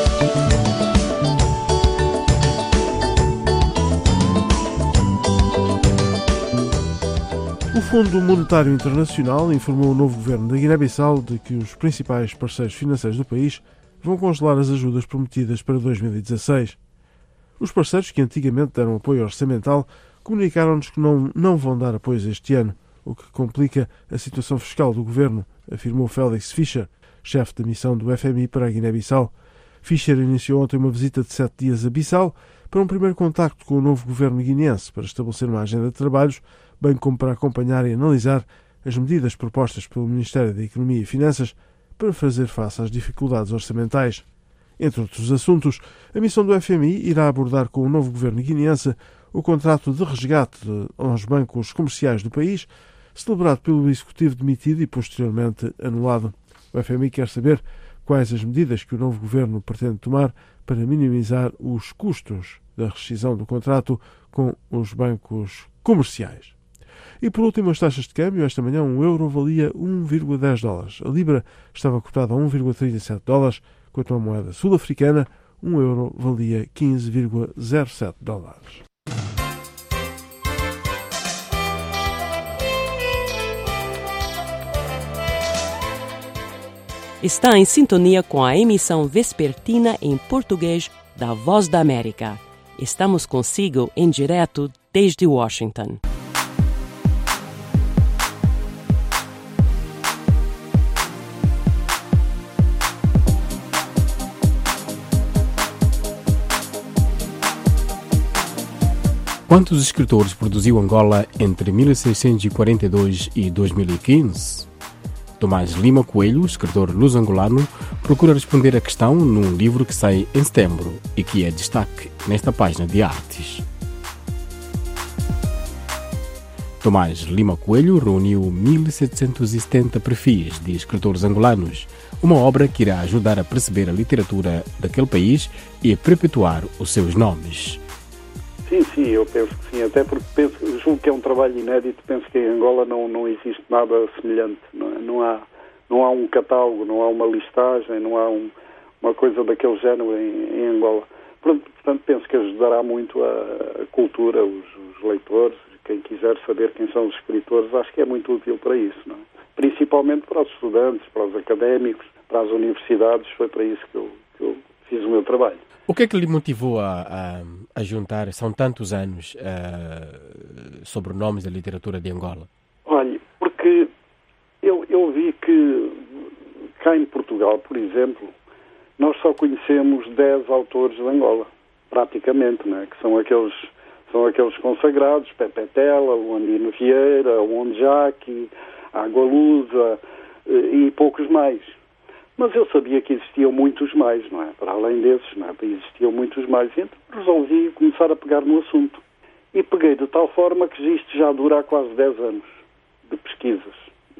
A: O Fundo Monetário Internacional informou o novo governo da Guiné-Bissau de que os principais parceiros financeiros do país vão congelar as ajudas prometidas para 2016. Os parceiros que antigamente deram apoio orçamental comunicaram-nos que não vão dar apoios este ano, o que complica a situação fiscal do governo, afirmou Félix Fischer, chefe da missão do FMI para a Guiné-Bissau. Fischer iniciou ontem uma visita de 7 dias a Bissau para um primeiro contacto com o novo governo guineense para estabelecer uma agenda de trabalhos, bem como para acompanhar e analisar as medidas propostas pelo Ministério da Economia e Finanças para fazer face às dificuldades orçamentais. Entre outros assuntos, a missão do FMI irá abordar com o novo governo guineense o contrato de resgate aos bancos comerciais do país, celebrado pelo Executivo demitido e posteriormente anulado. O FMI quer saber quais as medidas que o novo governo pretende tomar para minimizar os custos da rescisão do contrato com os bancos comerciais. E por último, as taxas de câmbio. Esta manhã um euro valia 1,10 dólares. A libra estava cotada a 1,37 dólares, enquanto a moeda sul-africana, um euro valia 15,07 dólares.
E: Está em sintonia com a emissão vespertina em português da Voz da América. Estamos consigo em direto desde Washington.
G: Quantos escritores produziu Angola entre 1642 e 2015? Tomás Lima Coelho, escritor luso-angolano, procura responder a questão num livro que sai em setembro e que é destaque nesta página de artes. Tomás Lima Coelho reuniu 1770 perfis de escritores angolanos, uma obra que irá ajudar a perceber a literatura daquele país e a perpetuar os seus nomes.
I: Sim, eu penso que sim, até porque julgo que é um trabalho inédito, penso que em Angola não existe nada semelhante, não há um catálogo, não há uma listagem, não há uma coisa daquele género em Angola. Portanto, penso que ajudará muito a cultura, os leitores, quem quiser saber quem são os escritores, acho que é muito útil para isso, não é? Principalmente para os estudantes, para os académicos, para as universidades, foi para isso que eu fiz o meu trabalho.
G: O que é que lhe motivou a juntar, são tantos anos, sobrenomes da literatura de Angola?
I: Olha, porque eu vi que cá em Portugal, por exemplo, nós só conhecemos 10 autores de Angola, praticamente, né? Que são aqueles consagrados, Pepe Tela, Luandino Vieira, Onjaki, Água Lusa e poucos mais. Mas eu sabia que existiam muitos mais, não é? Para além desses, não é? Existiam muitos mais. Então resolvi começar a pegar no assunto. E peguei de tal forma que isto já dura há quase 10 anos de pesquisas.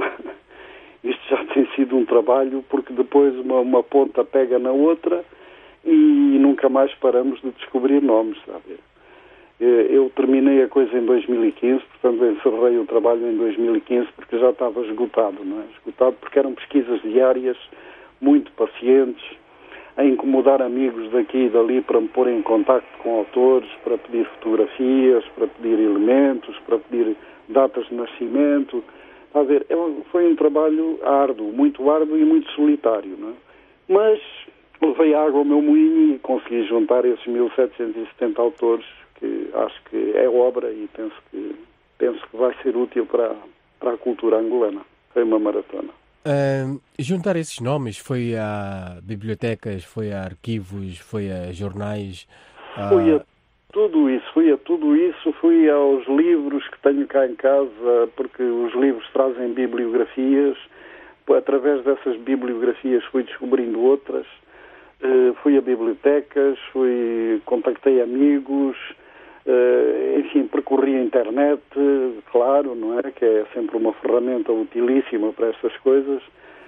I: Isto já tem sido um trabalho, porque depois uma ponta pega na outra e nunca mais paramos de descobrir nomes, sabe? Eu terminei a coisa em 2015, portanto encerrei o trabalho em 2015 porque já estava esgotado, não é? Esgotado porque eram pesquisas diárias, muito pacientes, a incomodar amigos daqui e dali para me pôr em contacto com autores, para pedir fotografias, para pedir elementos, para pedir datas de nascimento. Está a ver? Foi um trabalho árduo e muito solitário, não é? Mas levei água ao meu moinho e consegui juntar esses 1770 autores, que acho que é obra e penso que vai ser útil para a cultura angolana. Foi uma maratona.
G: Juntar esses nomes foi a bibliotecas, foi a arquivos, foi a jornais?
I: Fui a tudo isso, fui aos livros que tenho cá em casa, porque os livros trazem bibliografias, através dessas bibliografias fui descobrindo outras, fui a bibliotecas, contactei amigos, enfim, percorri a internet, claro, não é? Que é sempre uma ferramenta utilíssima para estas coisas.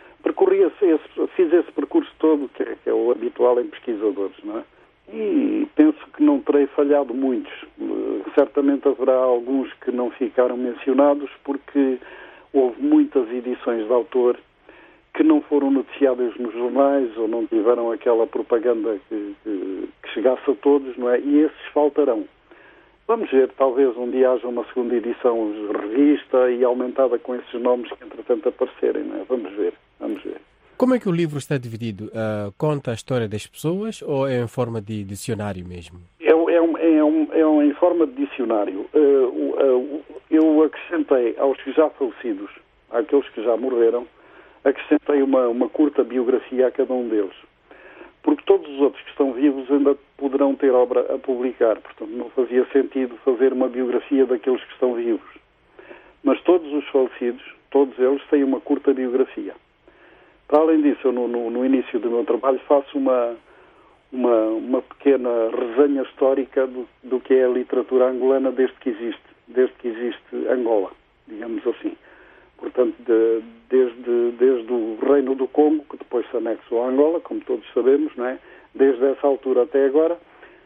I: Fiz esse percurso todo, que é o habitual em pesquisadores, não é? E penso que não terei falhado muitos. Certamente haverá alguns que não ficaram mencionados, porque houve muitas edições de autor que não foram noticiadas nos jornais ou não tiveram aquela propaganda que chegasse a todos, não é? E esses faltarão. Vamos ver, talvez um dia haja uma segunda edição revista e aumentada com esses nomes que entretanto aparecerem, não é? Vamos ver.
G: Como é que o livro está dividido? Conta a história das pessoas ou é em forma de dicionário mesmo?
I: É em forma de dicionário. Eu acrescentei aos que já falecidos, àqueles que já morreram, acrescentei uma curta biografia a cada um deles. Porque todos os outros que estão vivos ainda poderão ter obra a publicar. Portanto, não fazia sentido fazer uma biografia daqueles que estão vivos. Mas todos os falecidos, todos eles, têm uma curta biografia. Para além disso, eu no início do meu trabalho faço uma pequena resenha histórica do que é a literatura angolana desde que existe Angola, digamos assim. Portanto, desde o Reino do Congo, que depois se anexou a Angola, como todos sabemos, não é? Desde essa altura até agora,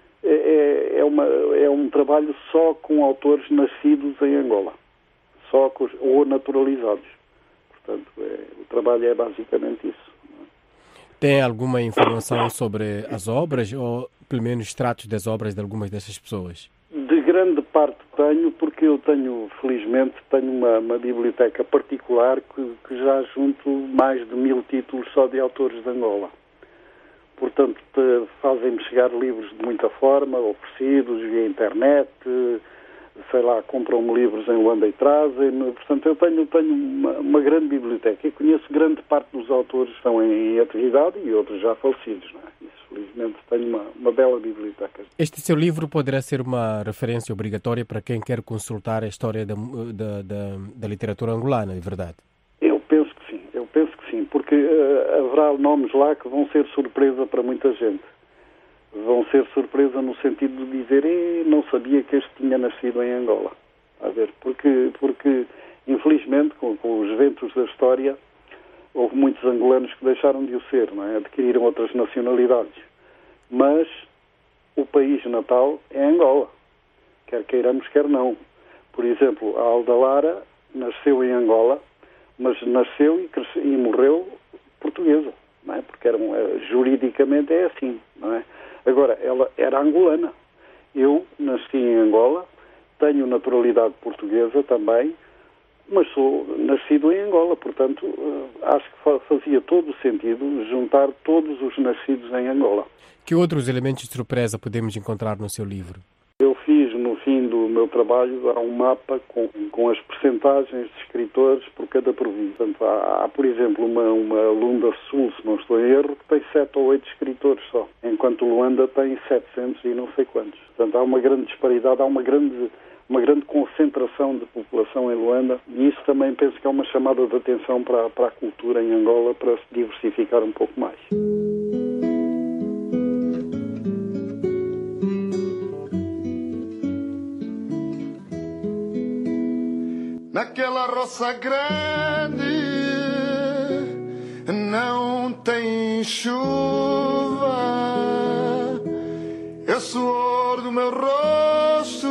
I: é um trabalho só com autores nascidos em Angola, ou naturalizados. Portanto, o trabalho é basicamente isso. Não é?
G: Tem alguma informação sobre as obras, ou pelo menos extratos das obras de algumas dessas pessoas?
I: De grande parte tenho, porque eu felizmente tenho uma biblioteca particular que já junto mais de 1000 títulos só de autores de Angola. Portanto, fazem-me chegar livros de muita forma, oferecidos via internet, sei lá, compram-me livros em Luanda e trazem-me. Portanto, eu tenho uma grande biblioteca e conheço grande parte dos autores que estão em atividade e outros já falecidos, não é? Isso, Felizmente tenho uma bela biblioteca.
G: Este seu livro poderá ser uma referência obrigatória para quem quer consultar a história da literatura angolana, é verdade?
I: Eu penso que sim, porque haverá nomes lá que vão ser surpresa para muita gente. Vão ser surpresa no sentido de dizer, não sabia que este tinha nascido em Angola. A ver, porque infelizmente, com os ventos da história, houve muitos angolanos que deixaram de o ser, não é? Adquiriram outras nacionalidades. Mas o país natal é Angola, quer queiramos, quer não. Por exemplo, a Alda Lara nasceu em Angola, mas nasceu e morreu portuguesa, não é? Porque juridicamente é assim, não é? Agora, ela era angolana. Eu nasci em Angola, tenho naturalidade portuguesa também, mas sou nascido em Angola, portanto, acho que fazia todo o sentido juntar todos os nascidos em Angola.
G: Que outros elementos de surpresa podemos encontrar no seu livro?
I: Eu fiz, no fim do meu trabalho, há um mapa com as percentagens de escritores por cada província. Portanto, há, por exemplo, uma Lunda Sul, se não estou em erro, que tem 7 ou 8 escritores só, enquanto Luanda tem 700 e não sei quantos. Portanto, há uma grande disparidade, há uma grande concentração de população em Luanda, e isso também penso que é uma chamada de atenção para a cultura em Angola, para se diversificar um pouco mais.
J: Naquela roça grande não tem chuva, é o suor do meu rosto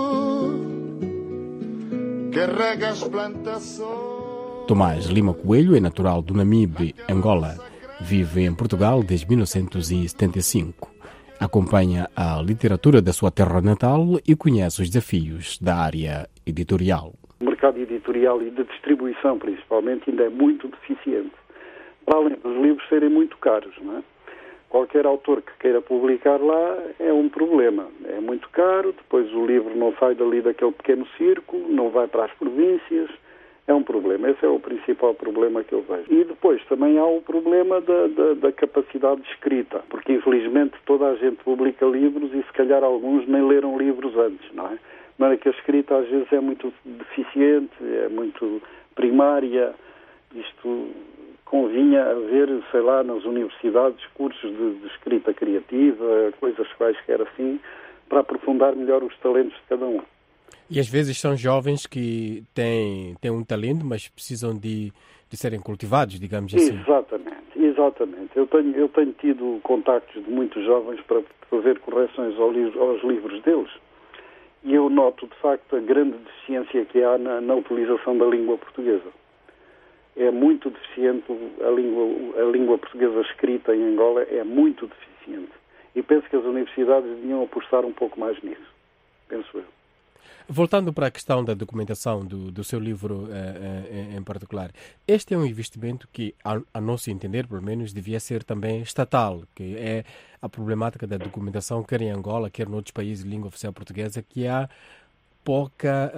J: que rega as plantações.
G: Tomás Lima Coelho é natural do Namibe, Angola. Vive em Portugal desde 1975. Acompanha a literatura da sua terra natal e conhece os desafios da área editorial.
I: O mercado editorial e de distribuição, principalmente, ainda é muito deficiente. Para além dos livros serem muito caros, não é? Qualquer autor que queira publicar lá é um problema. É muito caro, depois o livro não sai dali daquele pequeno círculo, não vai para as províncias, é um problema. Esse é o principal problema que eu vejo. E depois também há o problema da capacidade de escrita, porque infelizmente toda a gente publica livros e se calhar alguns nem leram livros antes, não é? De maneira que a escrita às vezes é muito deficiente, é muito primária. Isto convinha haver, sei lá, nas universidades, cursos de escrita criativa, coisas quaisquer assim, para aprofundar melhor os talentos de cada um.
G: E às vezes são jovens que têm um talento, mas precisam de serem cultivados, digamos assim.
I: Exatamente. Eu tenho tido contactos de muitos jovens para fazer correções aos livros deles. E eu noto, de facto, a grande deficiência que há na utilização da língua portuguesa. É muito deficiente a língua portuguesa escrita em Angola, é muito deficiente. E penso que as universidades deviam apostar um pouco mais nisso. Penso eu.
G: Voltando para a questão da documentação do seu livro em particular, este é um investimento que, a nosso entender, pelo menos, devia ser também estatal, que é a problemática da documentação, quer em Angola, quer noutros países de língua oficial portuguesa, que há pouca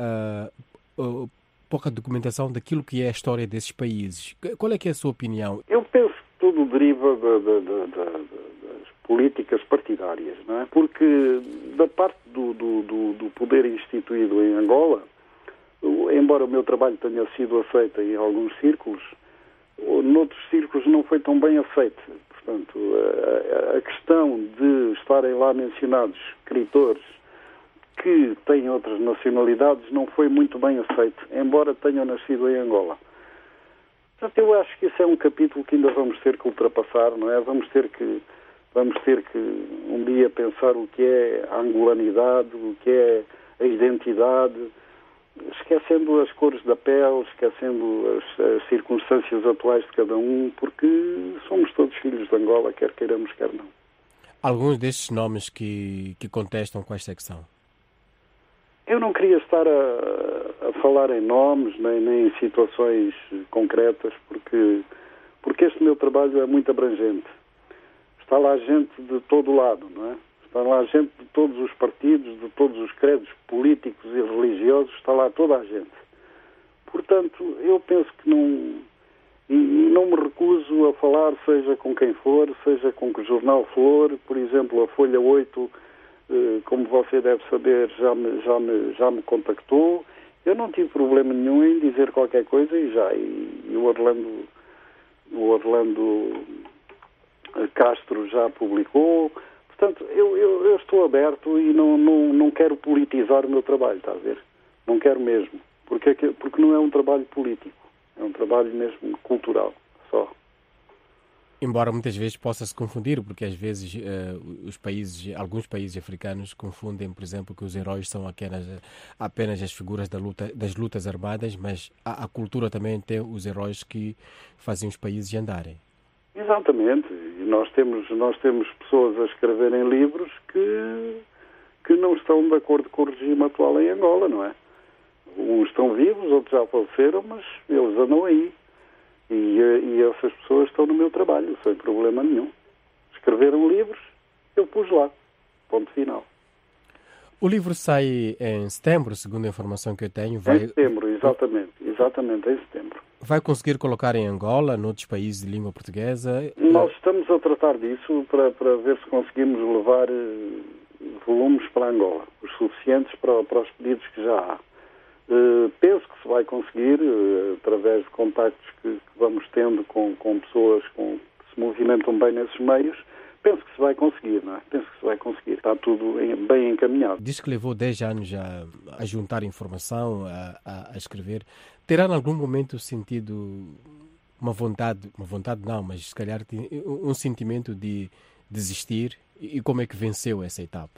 G: documentação daquilo que é a história desses países. Qual é que é a sua opinião?
I: Eu penso que tudo deriva das políticas partidárias, não é? Porque da parte do poder instituído em Angola, embora o meu trabalho tenha sido aceito em alguns círculos, noutros círculos não foi tão bem aceito. Portanto, a questão de estarem lá mencionados escritores que têm outras nacionalidades não foi muito bem aceito, embora tenham nascido em Angola. Portanto, eu acho que isso é um capítulo que ainda vamos ter que ultrapassar, não é? Vamos ter que um dia pensar o que é a angolanidade, o que é a identidade, esquecendo as cores da pele, esquecendo as circunstâncias atuais de cada um, porque somos todos filhos de Angola, quer queiramos, quer não.
G: Alguns destes nomes que contestam com esta questão?
I: Eu não queria estar a falar em nomes, nem em situações concretas, porque este meu trabalho é muito abrangente. Está lá gente de todo lado, não é? Está lá gente de todos os partidos, de todos os credos políticos e religiosos, está lá toda a gente. Portanto, eu penso que E não me recuso a falar, seja com quem for, seja com que jornal for. Por exemplo, a Folha 8, como você deve saber, já me contactou. Eu não tive problema nenhum em dizer qualquer coisa e o Orlando Castro já publicou. Portanto, eu estou aberto e não quero politizar o meu trabalho, está a ver? Não quero mesmo, porque não é um trabalho político, é um trabalho mesmo cultural, só.
G: Embora muitas vezes possa-se confundir, porque às vezes alguns países africanos confundem, por exemplo, que os heróis são apenas as figuras das lutas armadas, mas a cultura também tem os heróis que fazem os países andarem.
I: Exatamente. E nós temos pessoas a escreverem livros que não estão de acordo com o regime atual em Angola, não é? Uns estão vivos, outros já faleceram, mas eles andam aí. E essas pessoas estão no meu trabalho, sem problema nenhum. Escreveram livros, eu pus lá. Ponto final.
G: O livro sai em setembro, segundo a informação que eu tenho.
I: Em setembro, exatamente, em setembro.
G: Vai conseguir colocar em Angola, noutros países de língua portuguesa?
I: Nós estamos a tratar disso para ver se conseguimos levar volumes para Angola, os suficientes para os pedidos que já há. Penso que se vai conseguir, através de contactos que vamos tendo com pessoas que se movimentam bem nesses meios. Penso que se vai conseguir, não é? Penso que se vai conseguir. Está tudo bem encaminhado.
G: Diz que levou 10 anos a juntar informação, a escrever. Terá em algum momento sentido uma vontade não, mas se calhar um sentimento de desistir? E como é que venceu essa etapa?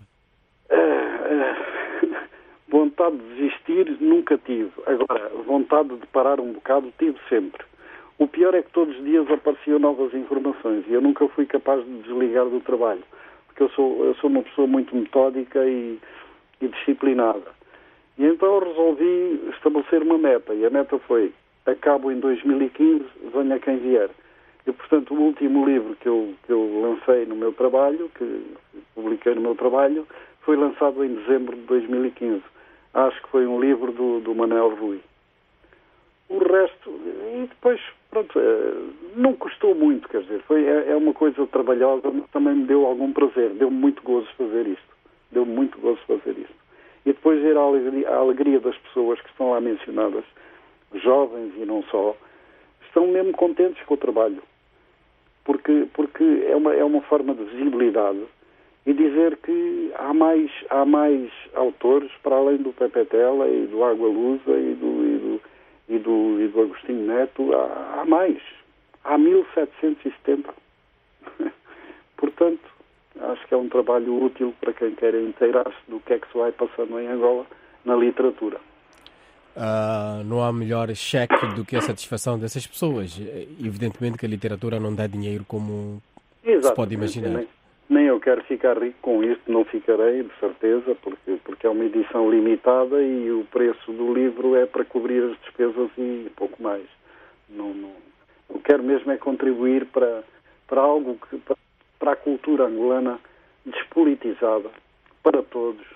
I: Vontade de desistir nunca tive. Agora, vontade de parar um bocado tive sempre. O pior é que todos os dias apareciam novas informações e eu nunca fui capaz de desligar do trabalho, porque eu sou uma pessoa muito metódica e disciplinada. E então resolvi estabelecer uma meta, e a meta foi: acabo em 2015, venha quem vier. E, portanto, o último livro que eu lancei no meu trabalho, que publiquei no meu trabalho, foi lançado em dezembro de 2015. Acho que foi um livro do Manuel Rui. O resto, e depois, pronto, não custou muito, quer dizer, é uma coisa trabalhosa, mas também me deu algum prazer, deu-me muito gozo fazer isto. E depois ver a alegria das pessoas que estão lá mencionadas, jovens e não só, estão mesmo contentes com o trabalho, porque é uma forma de visibilidade e dizer que há mais autores, para além do Pepe Tela e do Água Lusa e do Agostinho Neto, há mais. Há 1770. Portanto, acho que é um trabalho útil para quem quer inteirar-se do que é que se vai passando em Angola na literatura.
G: Não há melhor cheque do que a satisfação dessas pessoas. Evidentemente que a literatura não dá dinheiro como se pode imaginar.
I: Nem eu quero ficar rico com isto, não ficarei, de certeza, porque é uma edição limitada e o preço do livro é para cobrir as despesas e pouco mais. Não, eu quero mesmo é contribuir para algo para a cultura angolana despolitizada, para todos.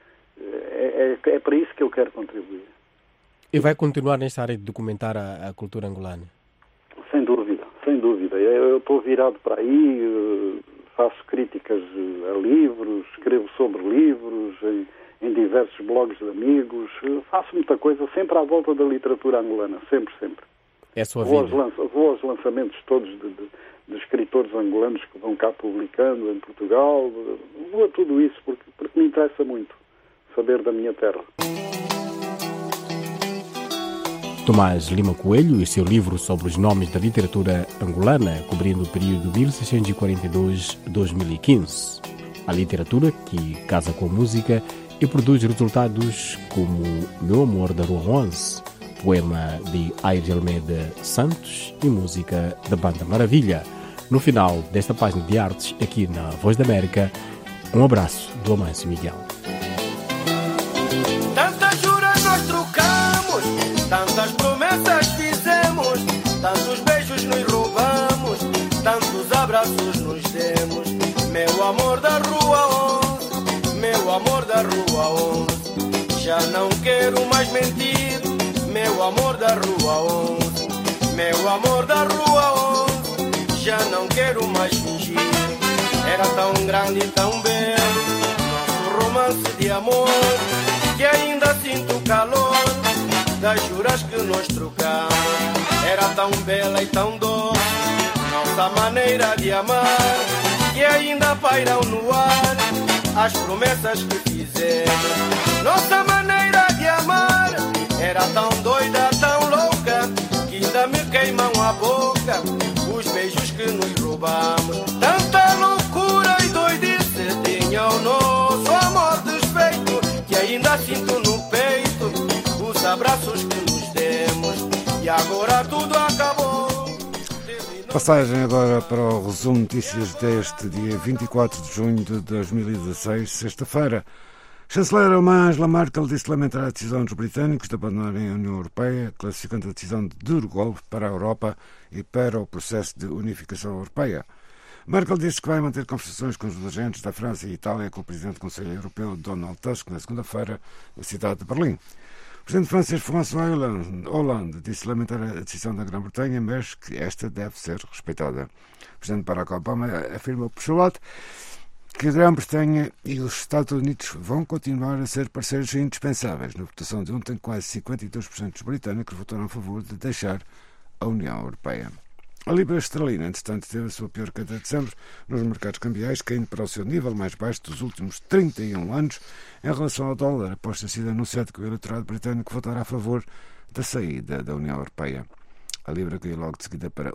I: É para isso que eu quero contribuir.
G: E vai continuar nesta área de documentar a cultura angolana?
I: Sem dúvida. Eu estou virado para aí, faço críticas a livros, escrevo sobre livros, em diversos blogs de amigos, faço muita coisa, sempre à volta da literatura angolana, sempre.
G: É a sua vida?
I: Vou aos lançamentos todos de escritores angolanos que vão cá publicando em Portugal, vou a tudo isso porque me interessa muito saber da minha terra.
G: Tomás Lima Coelho e seu livro sobre os nomes da literatura angolana, cobrindo o período 1642-2015. A literatura que casa com a música e produz resultados como Meu Amor da Rua 11, poema de Aires Almeida Santos e música da Banda Maravilha. No final desta página de artes, aqui na Voz da América, um abraço do Amâncio Miguel.
L: Tantas juras nós trocamos, tantas promessas fizemos, tantos beijos nos roubamos, tantos abraços nos demos. Meu amor da Rua 11, meu amor da Rua 11, já não quero mais mentir. Meu amor da Rua 11, Meu amor da rua 11, já não quero mais fingir. Era tão grande e tão belo nosso romance de amor, que ainda sinto o calor das juras que nós trocamos. Era tão bela e tão doce nossa maneira de amar, que ainda pairam no ar as promessas que fizemos. Nossa maneira de amar era tão doida, tão louca, que ainda me queimam a boca os beijos que nos roubamos. Tanta loucura e doidice tinha o nosso amor desfeito, que ainda sinto no peito os abraços que nos demos. E agora tudo acabou.
U: Passagem agora para o resumo de notícias deste dia 24 de junho de 2016, sexta-feira. Chanceler alemã Angela Merkel disse lamentar a decisão dos britânicos de abandonarem a União Europeia, classificando a decisão de duro golpe para a Europa e para o processo de unificação europeia. Merkel disse que vai manter conversações com os agentes da França e Itália com o Presidente do Conselho Europeu, Donald Tusk, na segunda-feira, na cidade de Berlim. O Presidente francês François Hollande disse lamentar a decisão da Grã-Bretanha, mas que esta deve ser respeitada. O Presidente Barack Obama afirmou por seu lado que a Grã-Bretanha e os Estados Unidos vão continuar a ser parceiros indispensáveis. Na votação de ontem, quase 52% dos britânicos votaram a favor de deixar a União Europeia. A libra esterlina, entretanto, teve a sua pior queda de sempre nos mercados cambiais, caindo para o seu nível mais baixo dos últimos 31 anos em relação ao dólar, após ter sido anunciado que o eleitorado britânico votará a favor da saída da União Europeia. A libra caiu logo de seguida para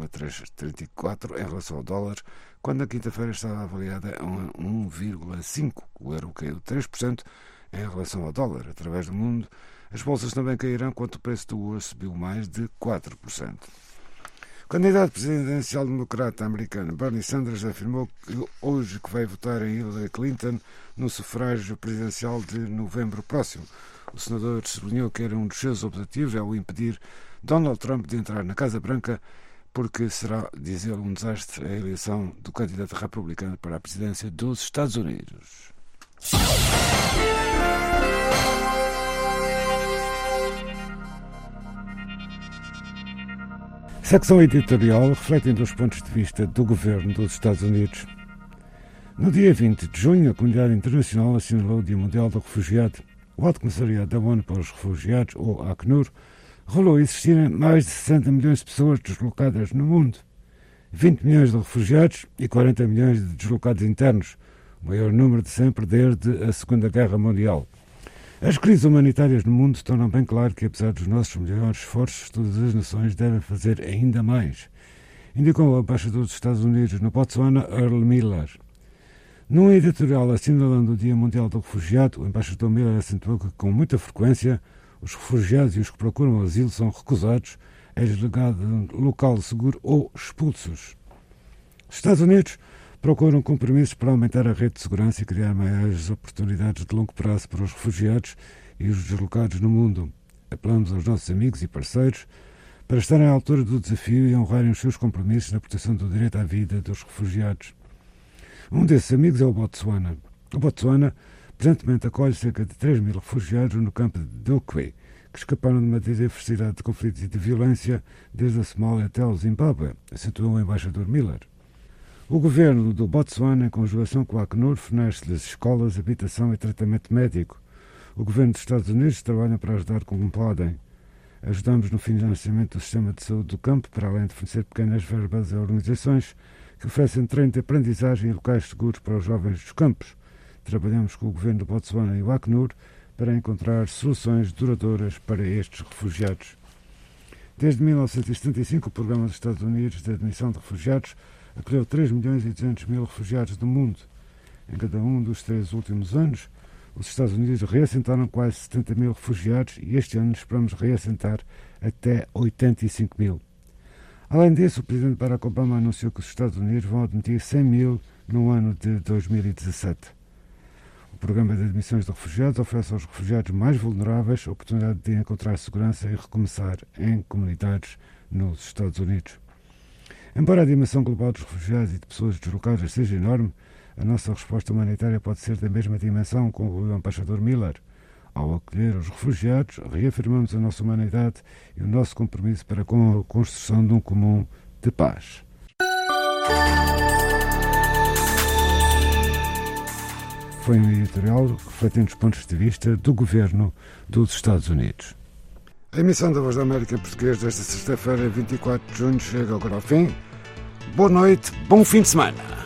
U: 1,334 em relação ao dólar, quando na quinta-feira estava avaliada a 1,5. O euro caiu 3% em relação ao dólar. Através do mundo, as bolsas também caíram, enquanto o preço do ouro subiu mais de 4%. O candidato presidencial democrata americano Bernie Sanders afirmou hoje que vai votar em Hillary Clinton no sufrágio presidencial de novembro próximo. O senador sublinhou que era um dos seus objetivos é o impedir Donald Trump de entrar na Casa Branca, porque será, diz ele, um desastre a eleição do candidato republicano para a presidência dos Estados Unidos. Secção editorial refletindo os pontos de vista do governo dos Estados Unidos. No dia 20 de junho, a comunidade internacional assinalou o Dia Mundial do Refugiado. O Alto Comissariado da ONU para os Refugiados, ou ACNUR, revelou existirem mais de 60 milhões de pessoas deslocadas no mundo, 20 milhões de refugiados e 40 milhões de deslocados internos, o maior número de sempre desde a Segunda Guerra Mundial. As crises humanitárias no mundo tornam bem claro que, apesar dos nossos melhores esforços, todas as nações devem fazer ainda mais, indicou o embaixador dos Estados Unidos no Botsuana, Earl Miller. Num editorial assinalando o Dia Mundial do Refugiado, o embaixador Miller acentuou que, com muita frequência, os refugiados e os que procuram asilo são recusados, ex-legado de um local seguro ou expulsos. Os Estados Unidos procuram compromissos para aumentar a rede de segurança e criar maiores oportunidades de longo prazo para os refugiados e os deslocados no mundo. Apelamos aos nossos amigos e parceiros para estarem à altura do desafio e honrarem os seus compromissos na proteção do direito à vida dos refugiados. Um desses amigos é o Botsuana. O Botsuana presentemente acolhe cerca de 3 mil refugiados no campo de Dokwe, que escaparam de uma diversidade de conflitos e de violência desde a Somália até o Zimbábue, acentuou o embaixador Miller. O governo do Botsuana, em conjugação com a ACNUR, fornece-lhes escolas, habitação e tratamento médico. O governo dos Estados Unidos trabalha para ajudar como podem. Ajudamos no financiamento do sistema de saúde do campo, para além de fornecer pequenas verbas a organizações que oferecem treino de aprendizagem e locais seguros para os jovens dos campos. Trabalhamos com o governo do Botsuana e o ACNUR para encontrar soluções duradouras para estes refugiados. Desde 1975, o Programa dos Estados Unidos de Admissão de Refugiados acolheu 3 milhões e 200 mil refugiados do mundo. Em cada um dos 3 últimos anos, os Estados Unidos reassentaram quase 70 mil refugiados e este ano esperamos reassentar até 85 mil. Além disso, o presidente Barack Obama anunciou que os Estados Unidos vão admitir 100 mil no ano de 2017. O programa de admissões de refugiados oferece aos refugiados mais vulneráveis a oportunidade de encontrar segurança e recomeçar em comunidades nos Estados Unidos. Embora a dimensão global dos refugiados e de pessoas deslocadas seja enorme, a nossa resposta humanitária pode ser da mesma dimensão, concluiu o embaixador Miller. Ao acolher os refugiados, reafirmamos a nossa humanidade e o nosso compromisso para com a construção de um comum de paz. Foi um editorial refletindo os pontos de vista do governo dos Estados Unidos. A emissão da Voz da América Portuguesa desta sexta-feira, 24 de junho, chega agora ao fim. Boa noite, bom fim de semana.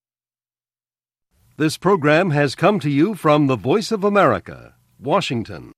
M: This program has come to you from the Voice of America, Washington.